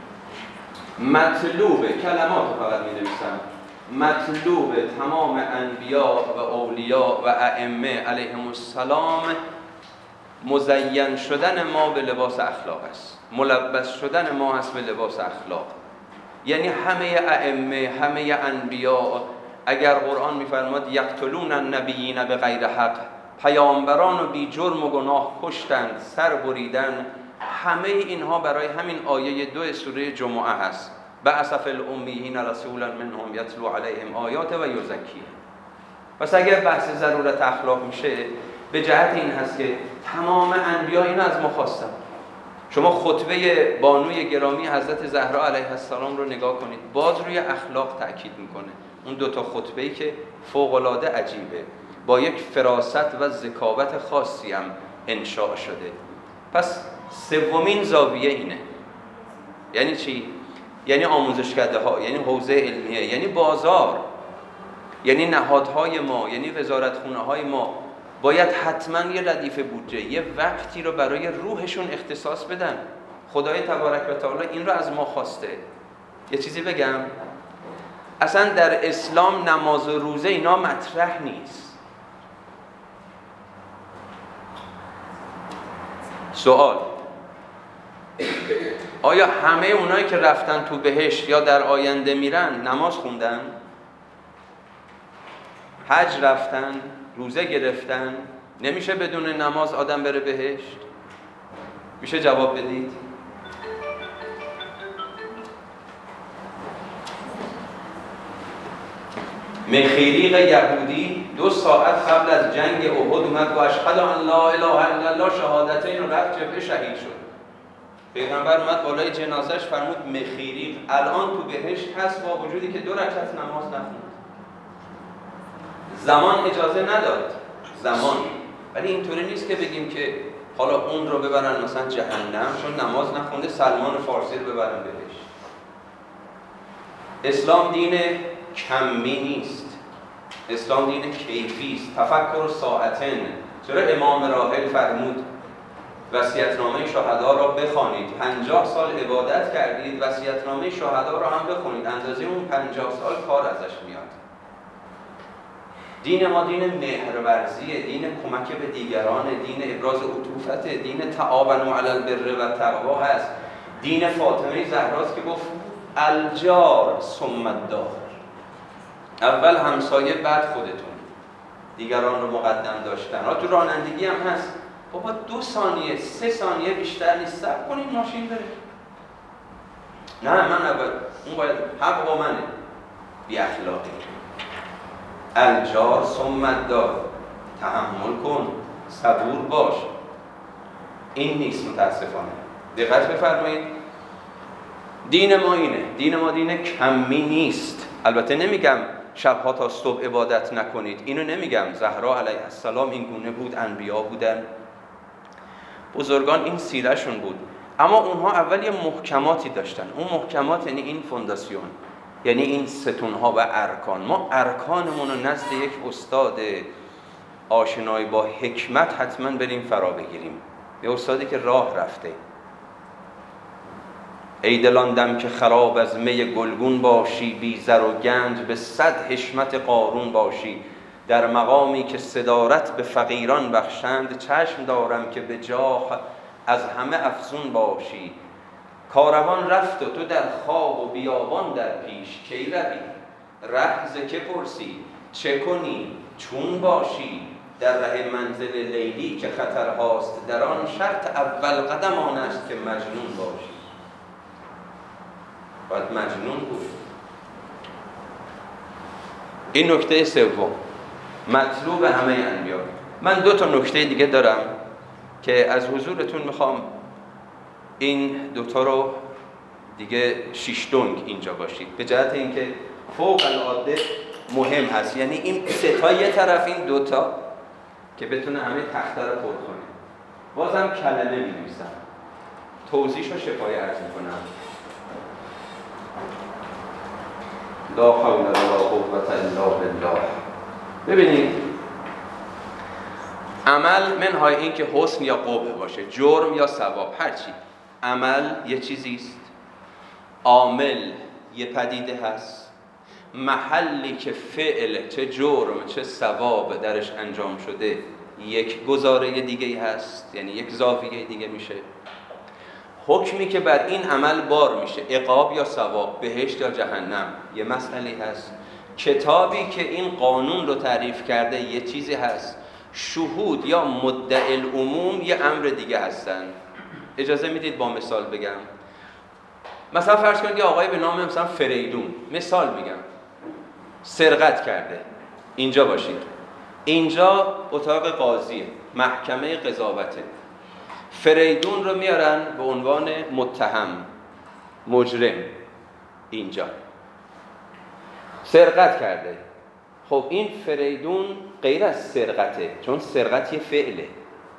مطلوب کلمات رو فقط می نویسم. مطلوب تمام انبیا و اولیاء و ائمه علیهم السلام مزین شدن ما به لباس اخلاق است، ملبس شدن ما هست به لباس اخلاق. یعنی همه ائمه، همه انبیا، اگر قرآن میفرماد یقتلون النبیین به غیر حق، پیامبران رو بی جرم و گناه کشتند، سر بریدن، همه اینها برای همین آیه 2 سوره جمعه هست. بعث فی الامیین رسولا منهم یتلو علیهم آیات و یزکیهم. پس اگر بحث ضرورت اخلاق میشه به جهت این هست که تمام انبیا اینو از ما خواستن. شما خطبه بانوی گرامی حضرت زهرا علیها السلام رو نگاه کنید، باز روی اخلاق تاکید میکنه. اون 2 تا خطبه‌ای که فوق‌العاده عجیبه، با یک فراست و ذکاوت خاصی هم انشاء شده. پس سومین زاویه اینه. یعنی چی؟ یعنی آموزشکده ها، یعنی حوزه علمیه، یعنی بازار، یعنی نهادهای ما، یعنی وزارتخونه های ما باید حتما یه ردیف بودجه، یه وقتی رو برای روحشون اختصاص بدن. خدای تبارک و تعالی این رو از ما خواسته. یه چیزی بگم، اصلا در اسلام نماز و روزه اینا مطرح نیست. سوال، آیا همه اونایی که رفتن تو بهشت یا در آینده میرن نماز خوندن؟ حج رفتن؟ روزه گرفتن؟ نمیشه بدون نماز آدم بره بهشت؟ میشه جواب بدید؟ مخیریق یهودی 2 ساعت قبل از جنگ احد اومد و اشهد ان لا اله الا الله شهادتین و رفت جبهه شهید شد. پیغمبر اومد بالای جنازش فرمود مخیریق الان تو بهشت هست با وجودی که 2 رکعت نماز نخوند. زمان اجازه نداد، زمان. ولی اینطوری نیست که بگیم که حالا اون رو ببرن مثلا جهنم چون نماز نخونده، سلمان فارسی رو ببرن بهشت. اسلام دین کمی نیست، اسلام دین کیفی است. تفکر ساعتن. چرا امام راحل فرمود وصیت‌نامه شهدا را بخوانید. 50 سال عبادت کردید، وصیت‌نامه شهدا را هم بخونید، اندازه اون 50 سال کار ازش میاد. دین ما دین مهرورزیه، دین کمک به دیگران، دین ابراز عطوفت، دین تعاونوا علی البر و التقوا هست. دین فاطمه زهراست که گفت الجار ثم الدار، اول همسایه بعد خودتون، دیگران رو مقدم داشتن. تو رانندگی هم هست، بابا 2 ثانیه 3 ثانیه بیشتر نیست، صبر کنیم ماشین بره. نه من اول، اون باید، حق با منه، بی اخلاقی. الجار ثم الدار، تحمل کن، صبور باش. این نیست متاسفانه. دقت بفرمایید، دین ما اینه، دین ما دین کمی نیست. البته نمیگم شبها تا صبح عبادت نکنید، اینو نمیگم. زهرا علیه السلام این گونه بود، انبیا بودن، بزرگان این سیرهشون بود. اما اونها اول یه محکماتی داشتن. اون محکمات یعنی این فونداسیون، یعنی این ستونها و ارکان. ما ارکانمون رو نزد یک استاد آشنایی با حکمت حتما بریم فرا بگیریم، یه استادی که راه رفته. ای دلان دم که خراب از می گلگون باشی، بی زر و گنج به 100 حشمت قارون باشی. در مقامی که صدارت به فقیران بخشند، چشم دارم که به جاه از همه افزون باشی. کاروان رفت و تو در خواب و بیابان در پیش، کی روی؟ ره ز که پرسی؟ چه کنی؟ چون باشی؟ در ره منزل لیلی که خطرهاست، در آن شرط اول قدم آن است که مجنون باشی. باید مجنون بود. این نکته سوم، مطلوب همه انبیا. من 2 تا نکته دیگه دارم که از حضورتون میخوام این 2 تا رو دیگه شیشتونگ اینجا باشید، به جهت اینکه فوق العاده مهم هست. یعنی این 3 تا یه طرف، این 2 تا که بتونه همه تخته رو پر کنه. بازم کلمه می‌نویسم، توضیحش رو شفای عرض می‌کنم. لا حول ولا قوة الا بالله. ببینید، عمل منهای این که حسن یا قبح باشه، جرم یا ثواب، هرچی. عمل یه چیزیست، عامل یه پدیده هست، محلی که فعل چه جرم چه ثواب درش انجام شده یک گزاره دیگه هست، یعنی یک زاویه دیگه میشه. حکمی که بر این عمل بار میشه، عقاب یا ثواب، بهشت یا جهنم، یه مسئله هست. کتابی که این قانون رو تعریف کرده یه چیزی هست. شهود یا مدعی العموم یه امر دیگه هستن. اجازه میدید با مثال بگم. مثلا فرض کنید یه آقای به نام مثلا فریدون، مثال میگم، سرقت کرده. اینجا باشید، اینجا اتاق قاضیه، محکمه قضاوته. فریدون رو میارن به عنوان متهم، مجرم. اینجا سرقت کرده. خب این فریدون غیر از سرقته، چون سرقت یه فعله.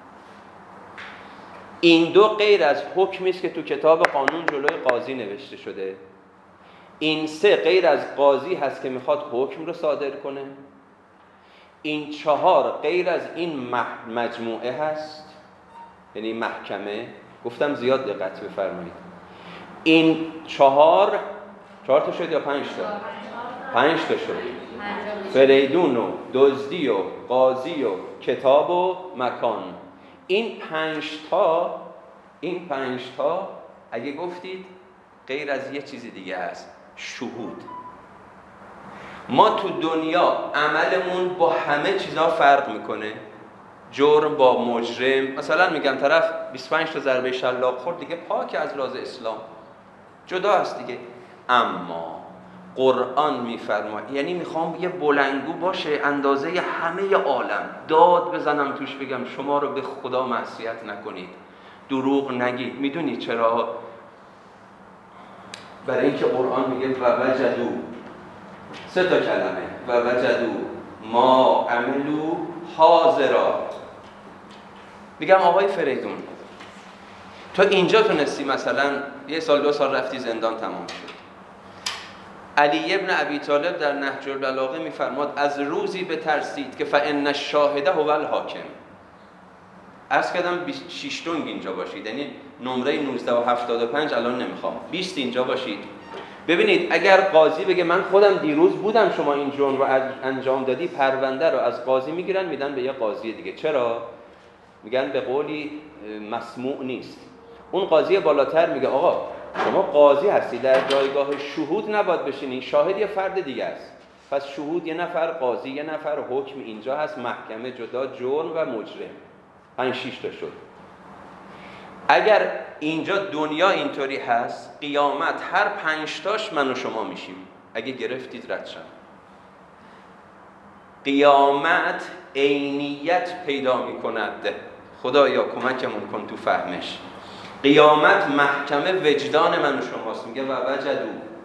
این 2 غیر از حکمی است که تو کتاب قانون جلوی قاضی نوشته شده. این 3 غیر از قاضی هست که میخواد حکم رو صادر کنه. این 4 غیر از این مجموعه هست، یعنی محکمه. گفتم زیاد دقت بفرمایید. این 4 تا شد یا 5 تا؟ 5 تا شد. فریدون و دزدی و قاضی و کتاب و مکان. این 5 تا اگه گفتید غیر از یه چیزی دیگه هست، شهود. ما تو دنیا عملمون با همه چیزا فرق میکنه. جرم با مجرم، مثلا میگم طرف 25 تا ضربه شلاق خورد، دیگه پاک از راز اسلام، جدا است دیگه. اما قرآن میفرماید، یعنی میخوام یه بلندگو باشه اندازه همه عالم، داد بزنم توش بگم شما رو به خدا معصیت نکنید، دروغ نگید. میدونی چرا؟ برای اینکه قرآن میگه و وجدو، 3 تا کلمه، و وجدو ما عملو حاضرا. میگم آقای فریدون، تو اینجا تونستی مثلا 1 سال 2 سال رفتی زندان، تمام شد. علی ابن ابی طالب در نهج البلاغه میفرماد از روزی بترسید که فإن الشاهد هو الحاکم. عرض کردم 26 دنگ اینجا باشید، یعنی نمره 19 و 75 الان نمیخوام، 20 اینجا باشید. ببینید اگر قاضی بگه من خودم دیروز بودم شما این جرم رو انجام دادی، پرونده رو از قاضی میگیرن میدن به یه قاضی دیگه. چرا؟ میگن به قولی مسموع نیست. اون قاضی بالاتر میگه آقا شما قاضی هستی، در جایگاه شهود نباید بشینی، شاهد یه فرد دیگه است. پس شهود یه نفر، قاضی یه نفر، حکم اینجا هست، محکمه جدا، جرم و مجرم. 5-6 تا شد. اگر اینجا دنیا اینطوری هست، قیامت هر 5 تاش من و شما میشیم اگه گرفتید رد شم. قیامت عینیت پیدا میکند. خدایا کمکمون کن تو فهمش. قیامت محکمه وجدان من و شماست. میگه و وجدو،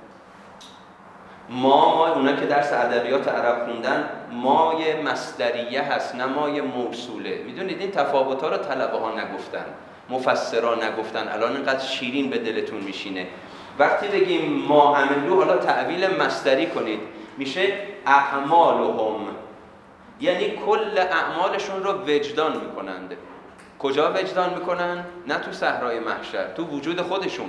ما اونا که درس ادبیات عرب خوندن، مای مصدریه هست نه مای موصوله. میدونید این تفاوت‌ها رو طلبه ها نگفتن، مفسرا نگفتن، الان اینقدر شیرین به دلتون میشینه. وقتی بگیم ما عملو، حالا تعبیل مصدری کنید، میشه اعمالهم، یعنی کل اعمالشون رو وجدان میکنند. کجا وجدان میکنن؟ نه تو صحرای محشر، تو وجود خودشون.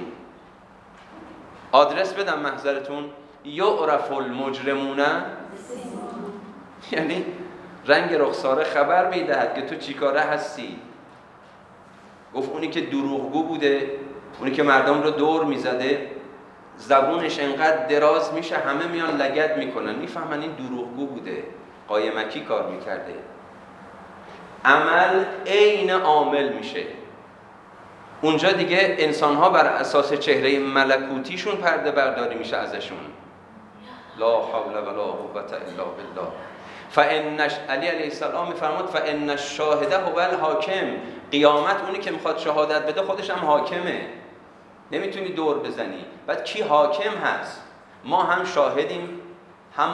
آدرس بدم محضرتون، یعرف المجرمون، یعنی رنگ رخساره خبر میدهد که تو چیکاره هستی. گفت اونی که دروغگو بوده، اونی که مردم رو دور میزده، زبونش انقدر دراز میشه همه میان لگد میکنن، میفهمن این دروغگو بوده، قایمکی کار میکرده. عمل عین عامل میشه. اونجا دیگه انسان‌ها بر اساس چهره ملکوتیشون پرده برداری میشه ازشون. لا حول ولا قوة الا بالله. علی علیه السلام میفرماد فان الشاهد هو الحاکم. قیامت اونی که میخواد شهادت بده خودش هم حاکمه، نمیتونی دور بزنی. بعد کی حاکم هست؟ ما هم شاهدیم، هم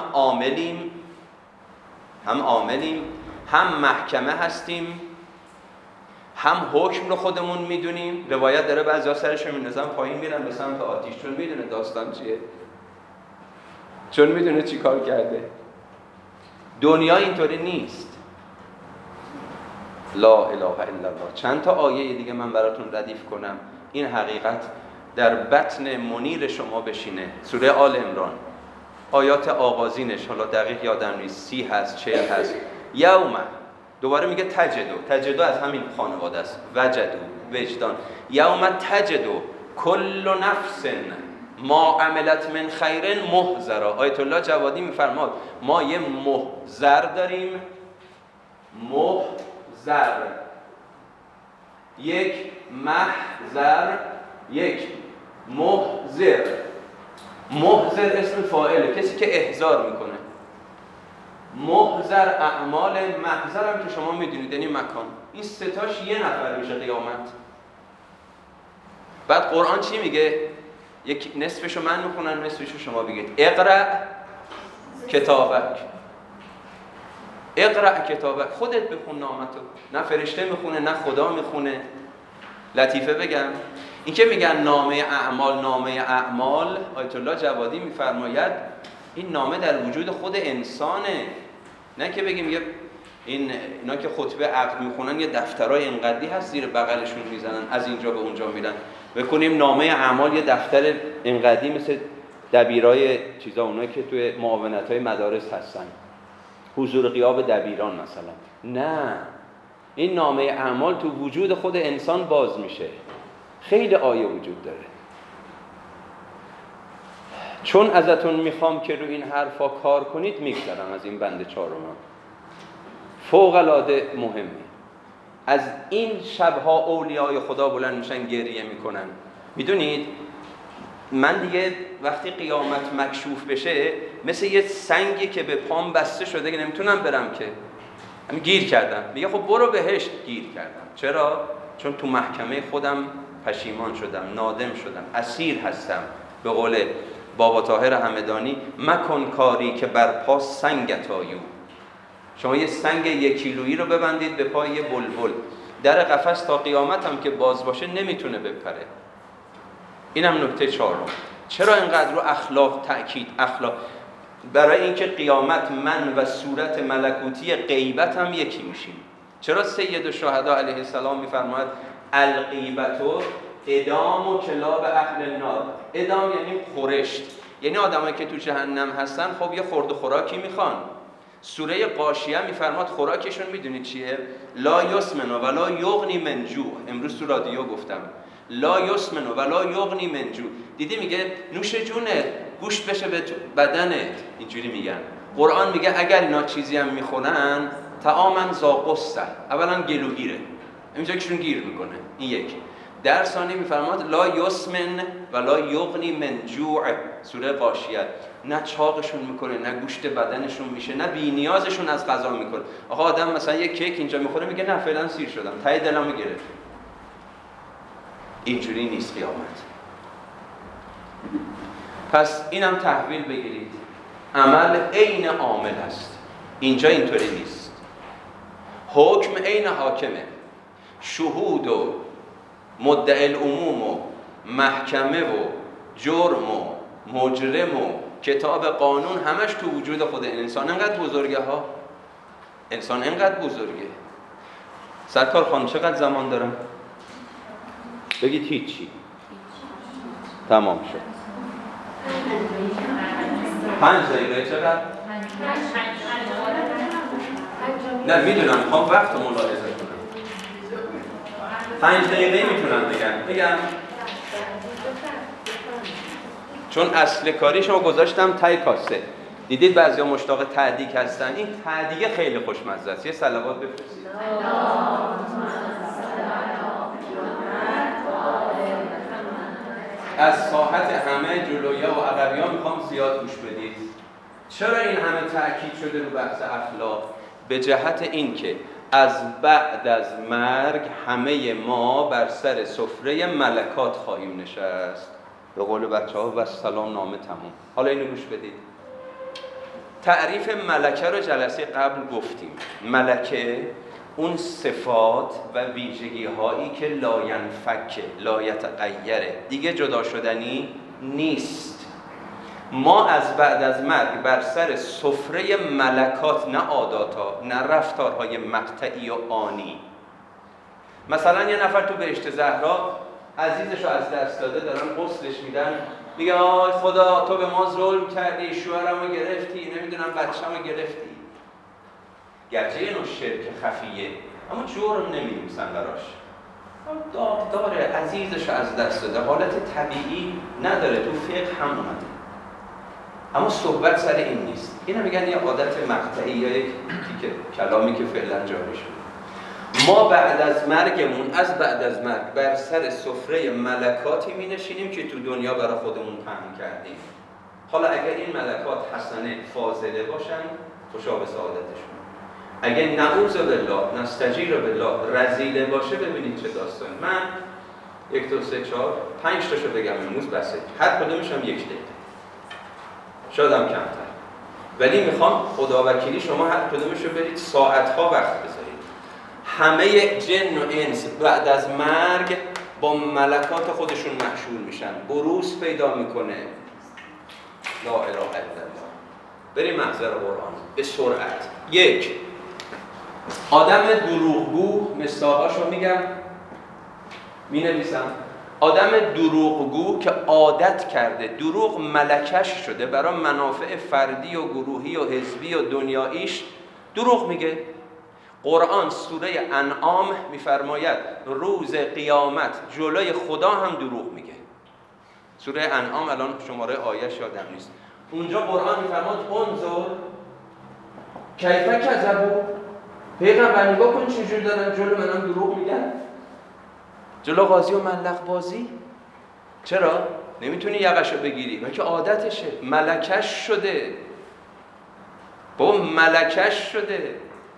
عاملیم، هم محکمه هستیم، هم حکم رو خودمون میدونیم. روایت داره بعضیا سرشون میندازن پایین میرن به سمت آتیش، چون میدونه داستان چیه، چون میدونه چی کار کرده. دنیا اینطوری نیست. لا اله الا الله. چند تا آیه دیگه من براتون ردیف کنم، این حقیقت در بطن منیر شما بشینه. سوره آل عمران آیات آغازینش، حالا دقیق یادم نیست، 30 هست 40 هست. یوم، دوباره میگه تجدو از همین خانواده است، وجدو وجدان. یوم تجدو کل نفس ما عملت من خیر محضرا. آیت الله جوادی میفرماد ما یه محضر داریم، محضر، یک محضر، یک محضر. محضر اسم فاعله، کسی که احضار میکنه. محضر اعمال، محضر هم که شما میدونید یعنی مکان. این ستاش یه نفر میشه قیامت. بعد قرآن چی میگه؟ یک نصفشو من میخونم، نصفشو شما بگید. اقرأ کتابک، اقرأ کتابک، خودت بخون نامتو. نه فرشته میخونه نه خدا میخونه. لطیفه بگم، این که میگن نامه اعمال، آیت الله جوادی میفرماید این نامه در وجود خود انسانه. نه که بگیم یه اینا که خطبه عقد میخونن یه دفترای انقدی هست زیر بغلشون میزنن، از اینجا به اونجا میرن. بکنیم نامه اعمال یه دفتر انقدی مثل دبیرای چیزا، اونایی که توی معاونت‌های مدارس هستن، حضور غیاب دبیران مثلا. نه، این نامه اعمال تو وجود خود انسان باز میشه. خیلی آیه وجود داره. چون ازتون میخوام که رو این حرفا کار کنید، میگذرم از این بند 4. فوق العاده مهمه. از این شبها اولیای خدا بلند میشن گریه میکنن. میدونید من دیگه وقتی قیامت مکشوف بشه مثل یه سنگی که به پام بسته شده که نمیتونم برم، که گیر کردم. میگه خب برو بهشت. گیر کردم. چرا؟ چون تو محکمه خودم پشیمان شدم، نادم شدم، اسیر هستم. به قول بابا طاهر همدانی، مکن کاری که بر پا سنگت آیو. شما یه سنگ 1 کیلویی رو ببندید به پای یه بلبل، در قفس تا قیامت هم که باز باشه نمیتونه بپره. اینم نکته 4. چرا اینقدر رو اخلاق تأکید؟ اخلاق برای اینکه قیامت من و صورت ملکوتی غیبت هم یکی میشیم. چرا سید الشهدا علیه السلام میفرماید الغیبت ادام و کلاب اهل النار؟ ادام یعنی خورشت، یعنی آدمایی که تو جهنم هستن خب یه خورد و خوراکی میخوان. سوره غاشیه میفرماد خوراکشون میدونید چیه؟ لا یسمن ولا یغنی من جوع. امروز تو رادیو گفتم لا یسمن ولا یغنی من جوع. دیدی میگه نوش جونت، گوشت بشه به بدنت، اینجوری میگن. قرآن میگه اگر اینا چیزی هم میخونن طعامن ذا غصه، اولا گلوگیره، اینجا کشون گیر میکنه. این یک. در ثانی میفرماد لا یسمن ولا یغنی من جوع. سوره غاشیه. نه چاقشون میکنه، نه گوشت بدنشون میشه، نه بی نیازشون از غذا میکنه. آقا آدم مثلا یک کیک اینجا میخوره میگه نه فعلا سیر شدم، ته دلمو گرفت. اینجوری نیست قیامت. پس اینم تحویل بگیرید، عمل عین عامل است. اینجا اینطوری نیست. حکم عین حاکمه. شهود و مدعی العموم و محکمه و جرم و مجرم و کتاب قانون همش تو وجود خود انسان. انقدر بزرگه ها، انسان انقدر بزرگه. سرکار خانم چقدر زمان دارم؟ بگید هیچی. تمام شد. 5 دقیقه. چقدر؟ نه میدونم، میخوام وقت ملاحظه کنم. 5 دقیقه میتونم بگم چون اصل کاری شما گذاشتم تای کاسه. دیدید بعضیا مشتاق تعدیق هستن، این تعدیق خیلی خوشمزه است. یه صلوات بفرستید. از ساحت همه جلویا و عقبیا میخوام زیاد گوش بدید. چرا این همه تأکید شده رو بحث اخلاق؟ به جهت این که از بعد از مرگ همه ما بر سر سفره ملکات خواهیم نشست. به قول بچه‌ها و سلام نامه تموم. حالا اینو گوش بدید. تعریف ملکه رو جلسه قبل گفتیم. ملکه اون صفات و ویژگی هایی که لا ینفک، لا یتغیره، دیگه جدا شدنی نیست. ما از بعد از مرگ بر سر سفره ملکات، نه عاداتها، نه رفتارهای مقطعی و آنی. مثلا یه نفر تو بهشت زهرا عزیزشو از دست داده، دارن غسلش میدن، میگه آی خدا تو به ما ظلم کردی، شوهرمو گرفتی، نمیدونم بچه‌مو گرفتی. گرچه یه نوع شرک خفیه اما جرم نمی‌نویسن براش. داغ داره، عزیزشو از دست داده، حالت طبیعی نداره، تو فقه هم اومده. اما صحبت سر این نیست. اینو میگن یه عادت مقطعی یا یک کلامی که فعلا جاری شده. ما بعد از مرگمون، از بعد از مرگ بر سر سفره ملکاتی می نشینیم که تو دنیا برای خودمون پهن کردیم. حالا اگر این ملکات حسنه فاضله باشن، خوشا به سعادتشون. اگر نعوذ بالله، نستجیر بالله، رذیله باشه، ببینید چه داستانی. من 1 2 3 4 5 تاشو بگم امروز بسه. هر کدومش هم 1 دقیقه. شادم کمتر. ولی میخوام خدا وکیلی شما هر کدومشو برید ساعت‌ها وقت بذارید. همه جن و انس بعد از مرگ با ملکات خودشون محشور میشن، بروز پیدا میکنه. لا اله الا الله. بریم محضر قرآن به سرعت. 1. آدم دروغگو، مصداقاشو میگم، مینویسم. آدم دروغگو که عادت کرده، دروغ ملکش شده، برای منافع فردی و گروهی و حزبی و دنیاییش دروغ میگه. قرآن سوره انعام میفرماید روز قیامت جلوی خدا هم دروغ میگه. سوره انعام الان شماره آیه‌اش یادم نیست. اونجا قرآن میفرماد انظر کیف کذبوا، پیغمبر نگاه کن چجوری دارن جلو منم دروغ میگن، جلو قاضی و ملق بازی. چرا؟ نمیتونی یقشو بگیری، بلکه عادتشه، ملکش شده. بابا ملکش شده.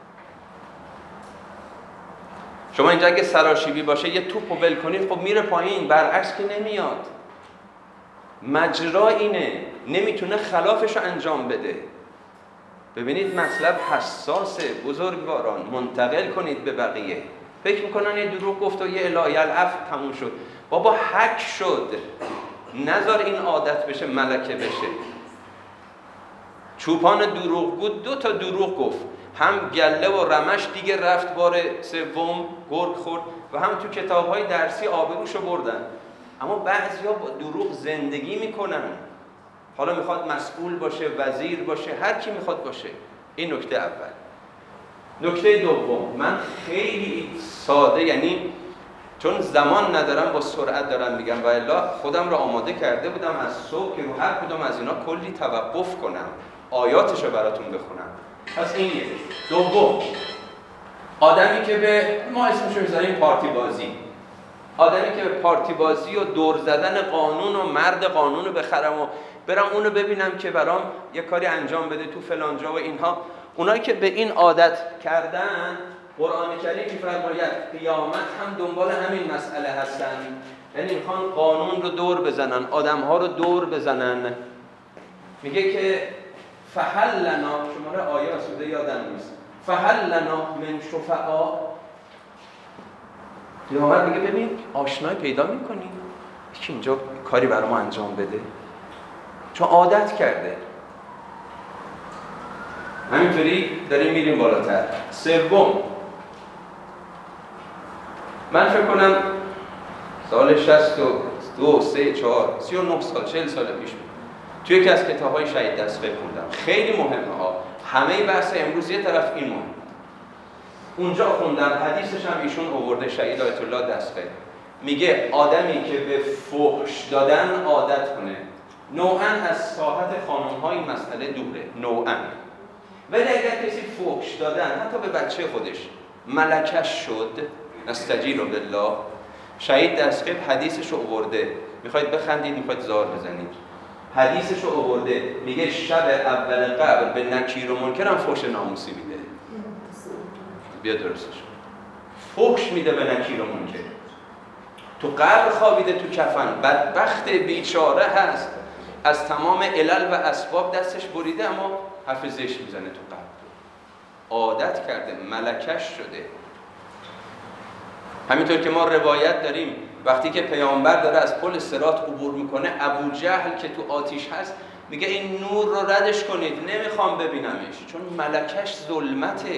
شما اینجا اگه سراشیبی باشه یه توپو ول کنید، خب میره پایین، برعکس که نمیاد. مجرا اینه، نمیتونه خلافشو انجام بده. ببینید مطلب حساسه بزرگواران، منتقل کنید به بقیه. فکر میکنن یه دروغ گفت و یه الهی العفو تموم شد. بابا حک شد، نذار این عادت بشه، ملکه بشه. چوپان دروغگو 2 تا دروغ گفت، هم گله و رمش دیگه رفت بار سوم گرگ خورد و هم تو کتاب‌های درسی آبروشو بردن. اما بعضیا با دروغ زندگی میکنن. حالا میخواد مسئول باشه، وزیر باشه، هر کی میخواد باشه. این نکته اول. نکته دوم، من خیلی ساده، یعنی چون زمان ندارم با سرعت دارم میگم و الا خودم رو آماده کرده بودم از صبح که رو هر کدوم از اینا کلی توقف کنم، آیاتشو براتون بخونم. پس این یک. دوم، آدمی که به ما اسمشو میذاریم پارتی بازی، آدمی که به پارتی بازی و دور زدن قانون و مرد قانون رو بخرم و برم اونو ببینم که برام یه کاری انجام بده تو فلان جا و اینها، اونایی که به این عادت کردن، قرآن کریم می‌فرماید قیامت هم دنبال همین مسئله هستن. یعنی میخوان قانون رو دور بزنن، آدم‌ها رو دور بزنن. میگه که فهل لنا، شماره آیات سوره یادم نیست، فهل لنا من شفعاء. قیامت میگه ببین آشنایی پیدا می‌کنی که اینجا کاری برای ما انجام بده، چون عادت کرده. همینطوری داریم میریم بالاتر. سوم، من فکر کنم سال 62 3 4 39 سال 40 سال پیش بود توی یکی از کتاب‌های شهید دستقیب خوندم. خیلی مهمه ها، همه بحث امروز یه طرف این مهم. اونجا خوندم حدیثش هم ایشون آورده، شهید آیت الله دستقیب میگه آدمی که به فحش دادن عادت کنه، نوعاً از ساحت خانم‌ها این مسئله دوره، نوعاً. ولی اگر کسی فحش دادن حتی به بچه خودش ملکش شد، نستجیر بالله، شهید دستقیب حدیثش رو آورده. میخواید بخندید، میخواید زار بزنید. حدیثش رو آورده، میگه شب اول قبر به نکیر و منکر هم فحش ناموسی میده. بیا درستش، فحش میده به نکیر و منکر. تو قبر خوابیده تو کفن، بدبخت بیچاره هست، از تمام علل و اسباب دستش بریده اما حرف زشت میزنه تو قبر. عادت کرده، ملکش شده. همینطور که ما روایت داریم وقتی که پیامبر داره از پل صراط عبور میکنه، ابو جهل که تو آتیش هست میگه این نور رو ردش کنید، نمیخوام ببینمش، چون ملکش ظلمته.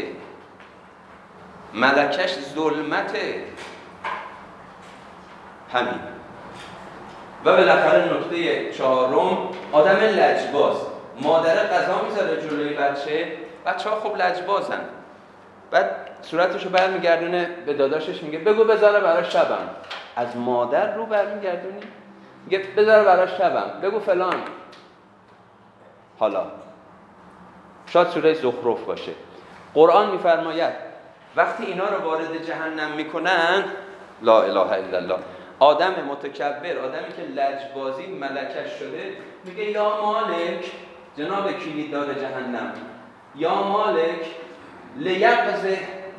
ملکش ظلمته. همین. و بالاخره نکته چهارم، آدم لجباز. مادر غذا میذاره جلوی بچه‌ها خب لجبازن. بعد صورتشو برمیگردونه به داداشش میگه بگو بذاره برای شبم. از مادر رو برمیگردونی؟ میگه بذاره برای شبم، بگو فلان. حالا شاید سوره زخرف باشه. قرآن میفرماید وقتی اینا رو وارد جهنم میکنن، لا اله الا الله، آدم متکبر، آدمی که لجبازی ملکش شده، میگه یا مالک، جناب کلیددار جهنم، یا مالک لیقضه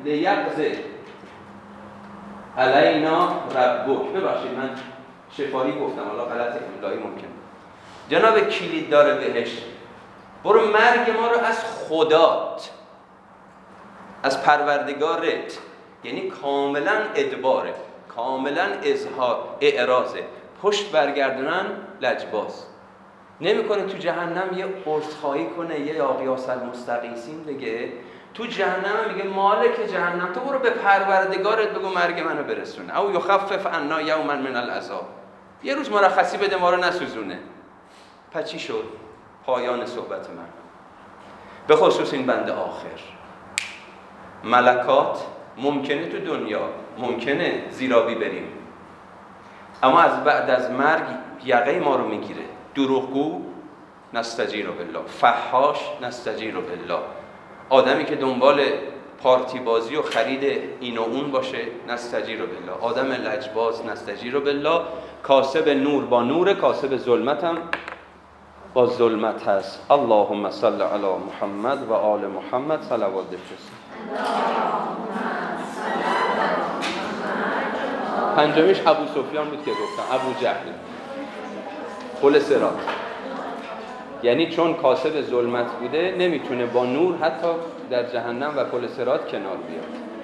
علینا ربک. ببخشید من شفاهی گفتم، حالا غلط املایی ممکنه. جناب کلیددار بهشت، برو مرگ ما رو از خدات، از پروردگارت، یعنی کاملا ادباره، کاملا اظهار اعراضه، پشت برگردونن لجباز. نمیکنه تو جهنم یه عذرخواهی کنه، یه یا قیاس المستقیسین بگه. تو جهنم میگه مالک جهنم تو برو به پروردگارت بگو مرگ منو برسونه، او یخفف عنا یوما من العذاب، یه روز مرخصی بده ما رو نسوزونه. پس چی شد؟ پایان صحبت من به خصوص این بند آخر. ملکات ممکنه تو دنیا ممکنه زیرابی بریم، اما از بعد از مرگ یقه ما رو میگیره. دروغگو نستجیر بالله، فحاش نستجیر بالله، آدمی که دنبال پارتی بازی و خرید این و اون باشه نستجیر بالله، آدم لجباز نستجیر بالله. کاسب نور با نور، کاسب ظلمت هم با ظلمت هست. اللهم صل علی محمد و آل محمد صلوات بفرست. پنجمیش ابو سفیان بود که گفتم، ابو جهل، پل صراط. یعنی چون کاسب ظلمت بوده نمیتونه با نور حتی در جهنم و پل صراط کنار بیاد.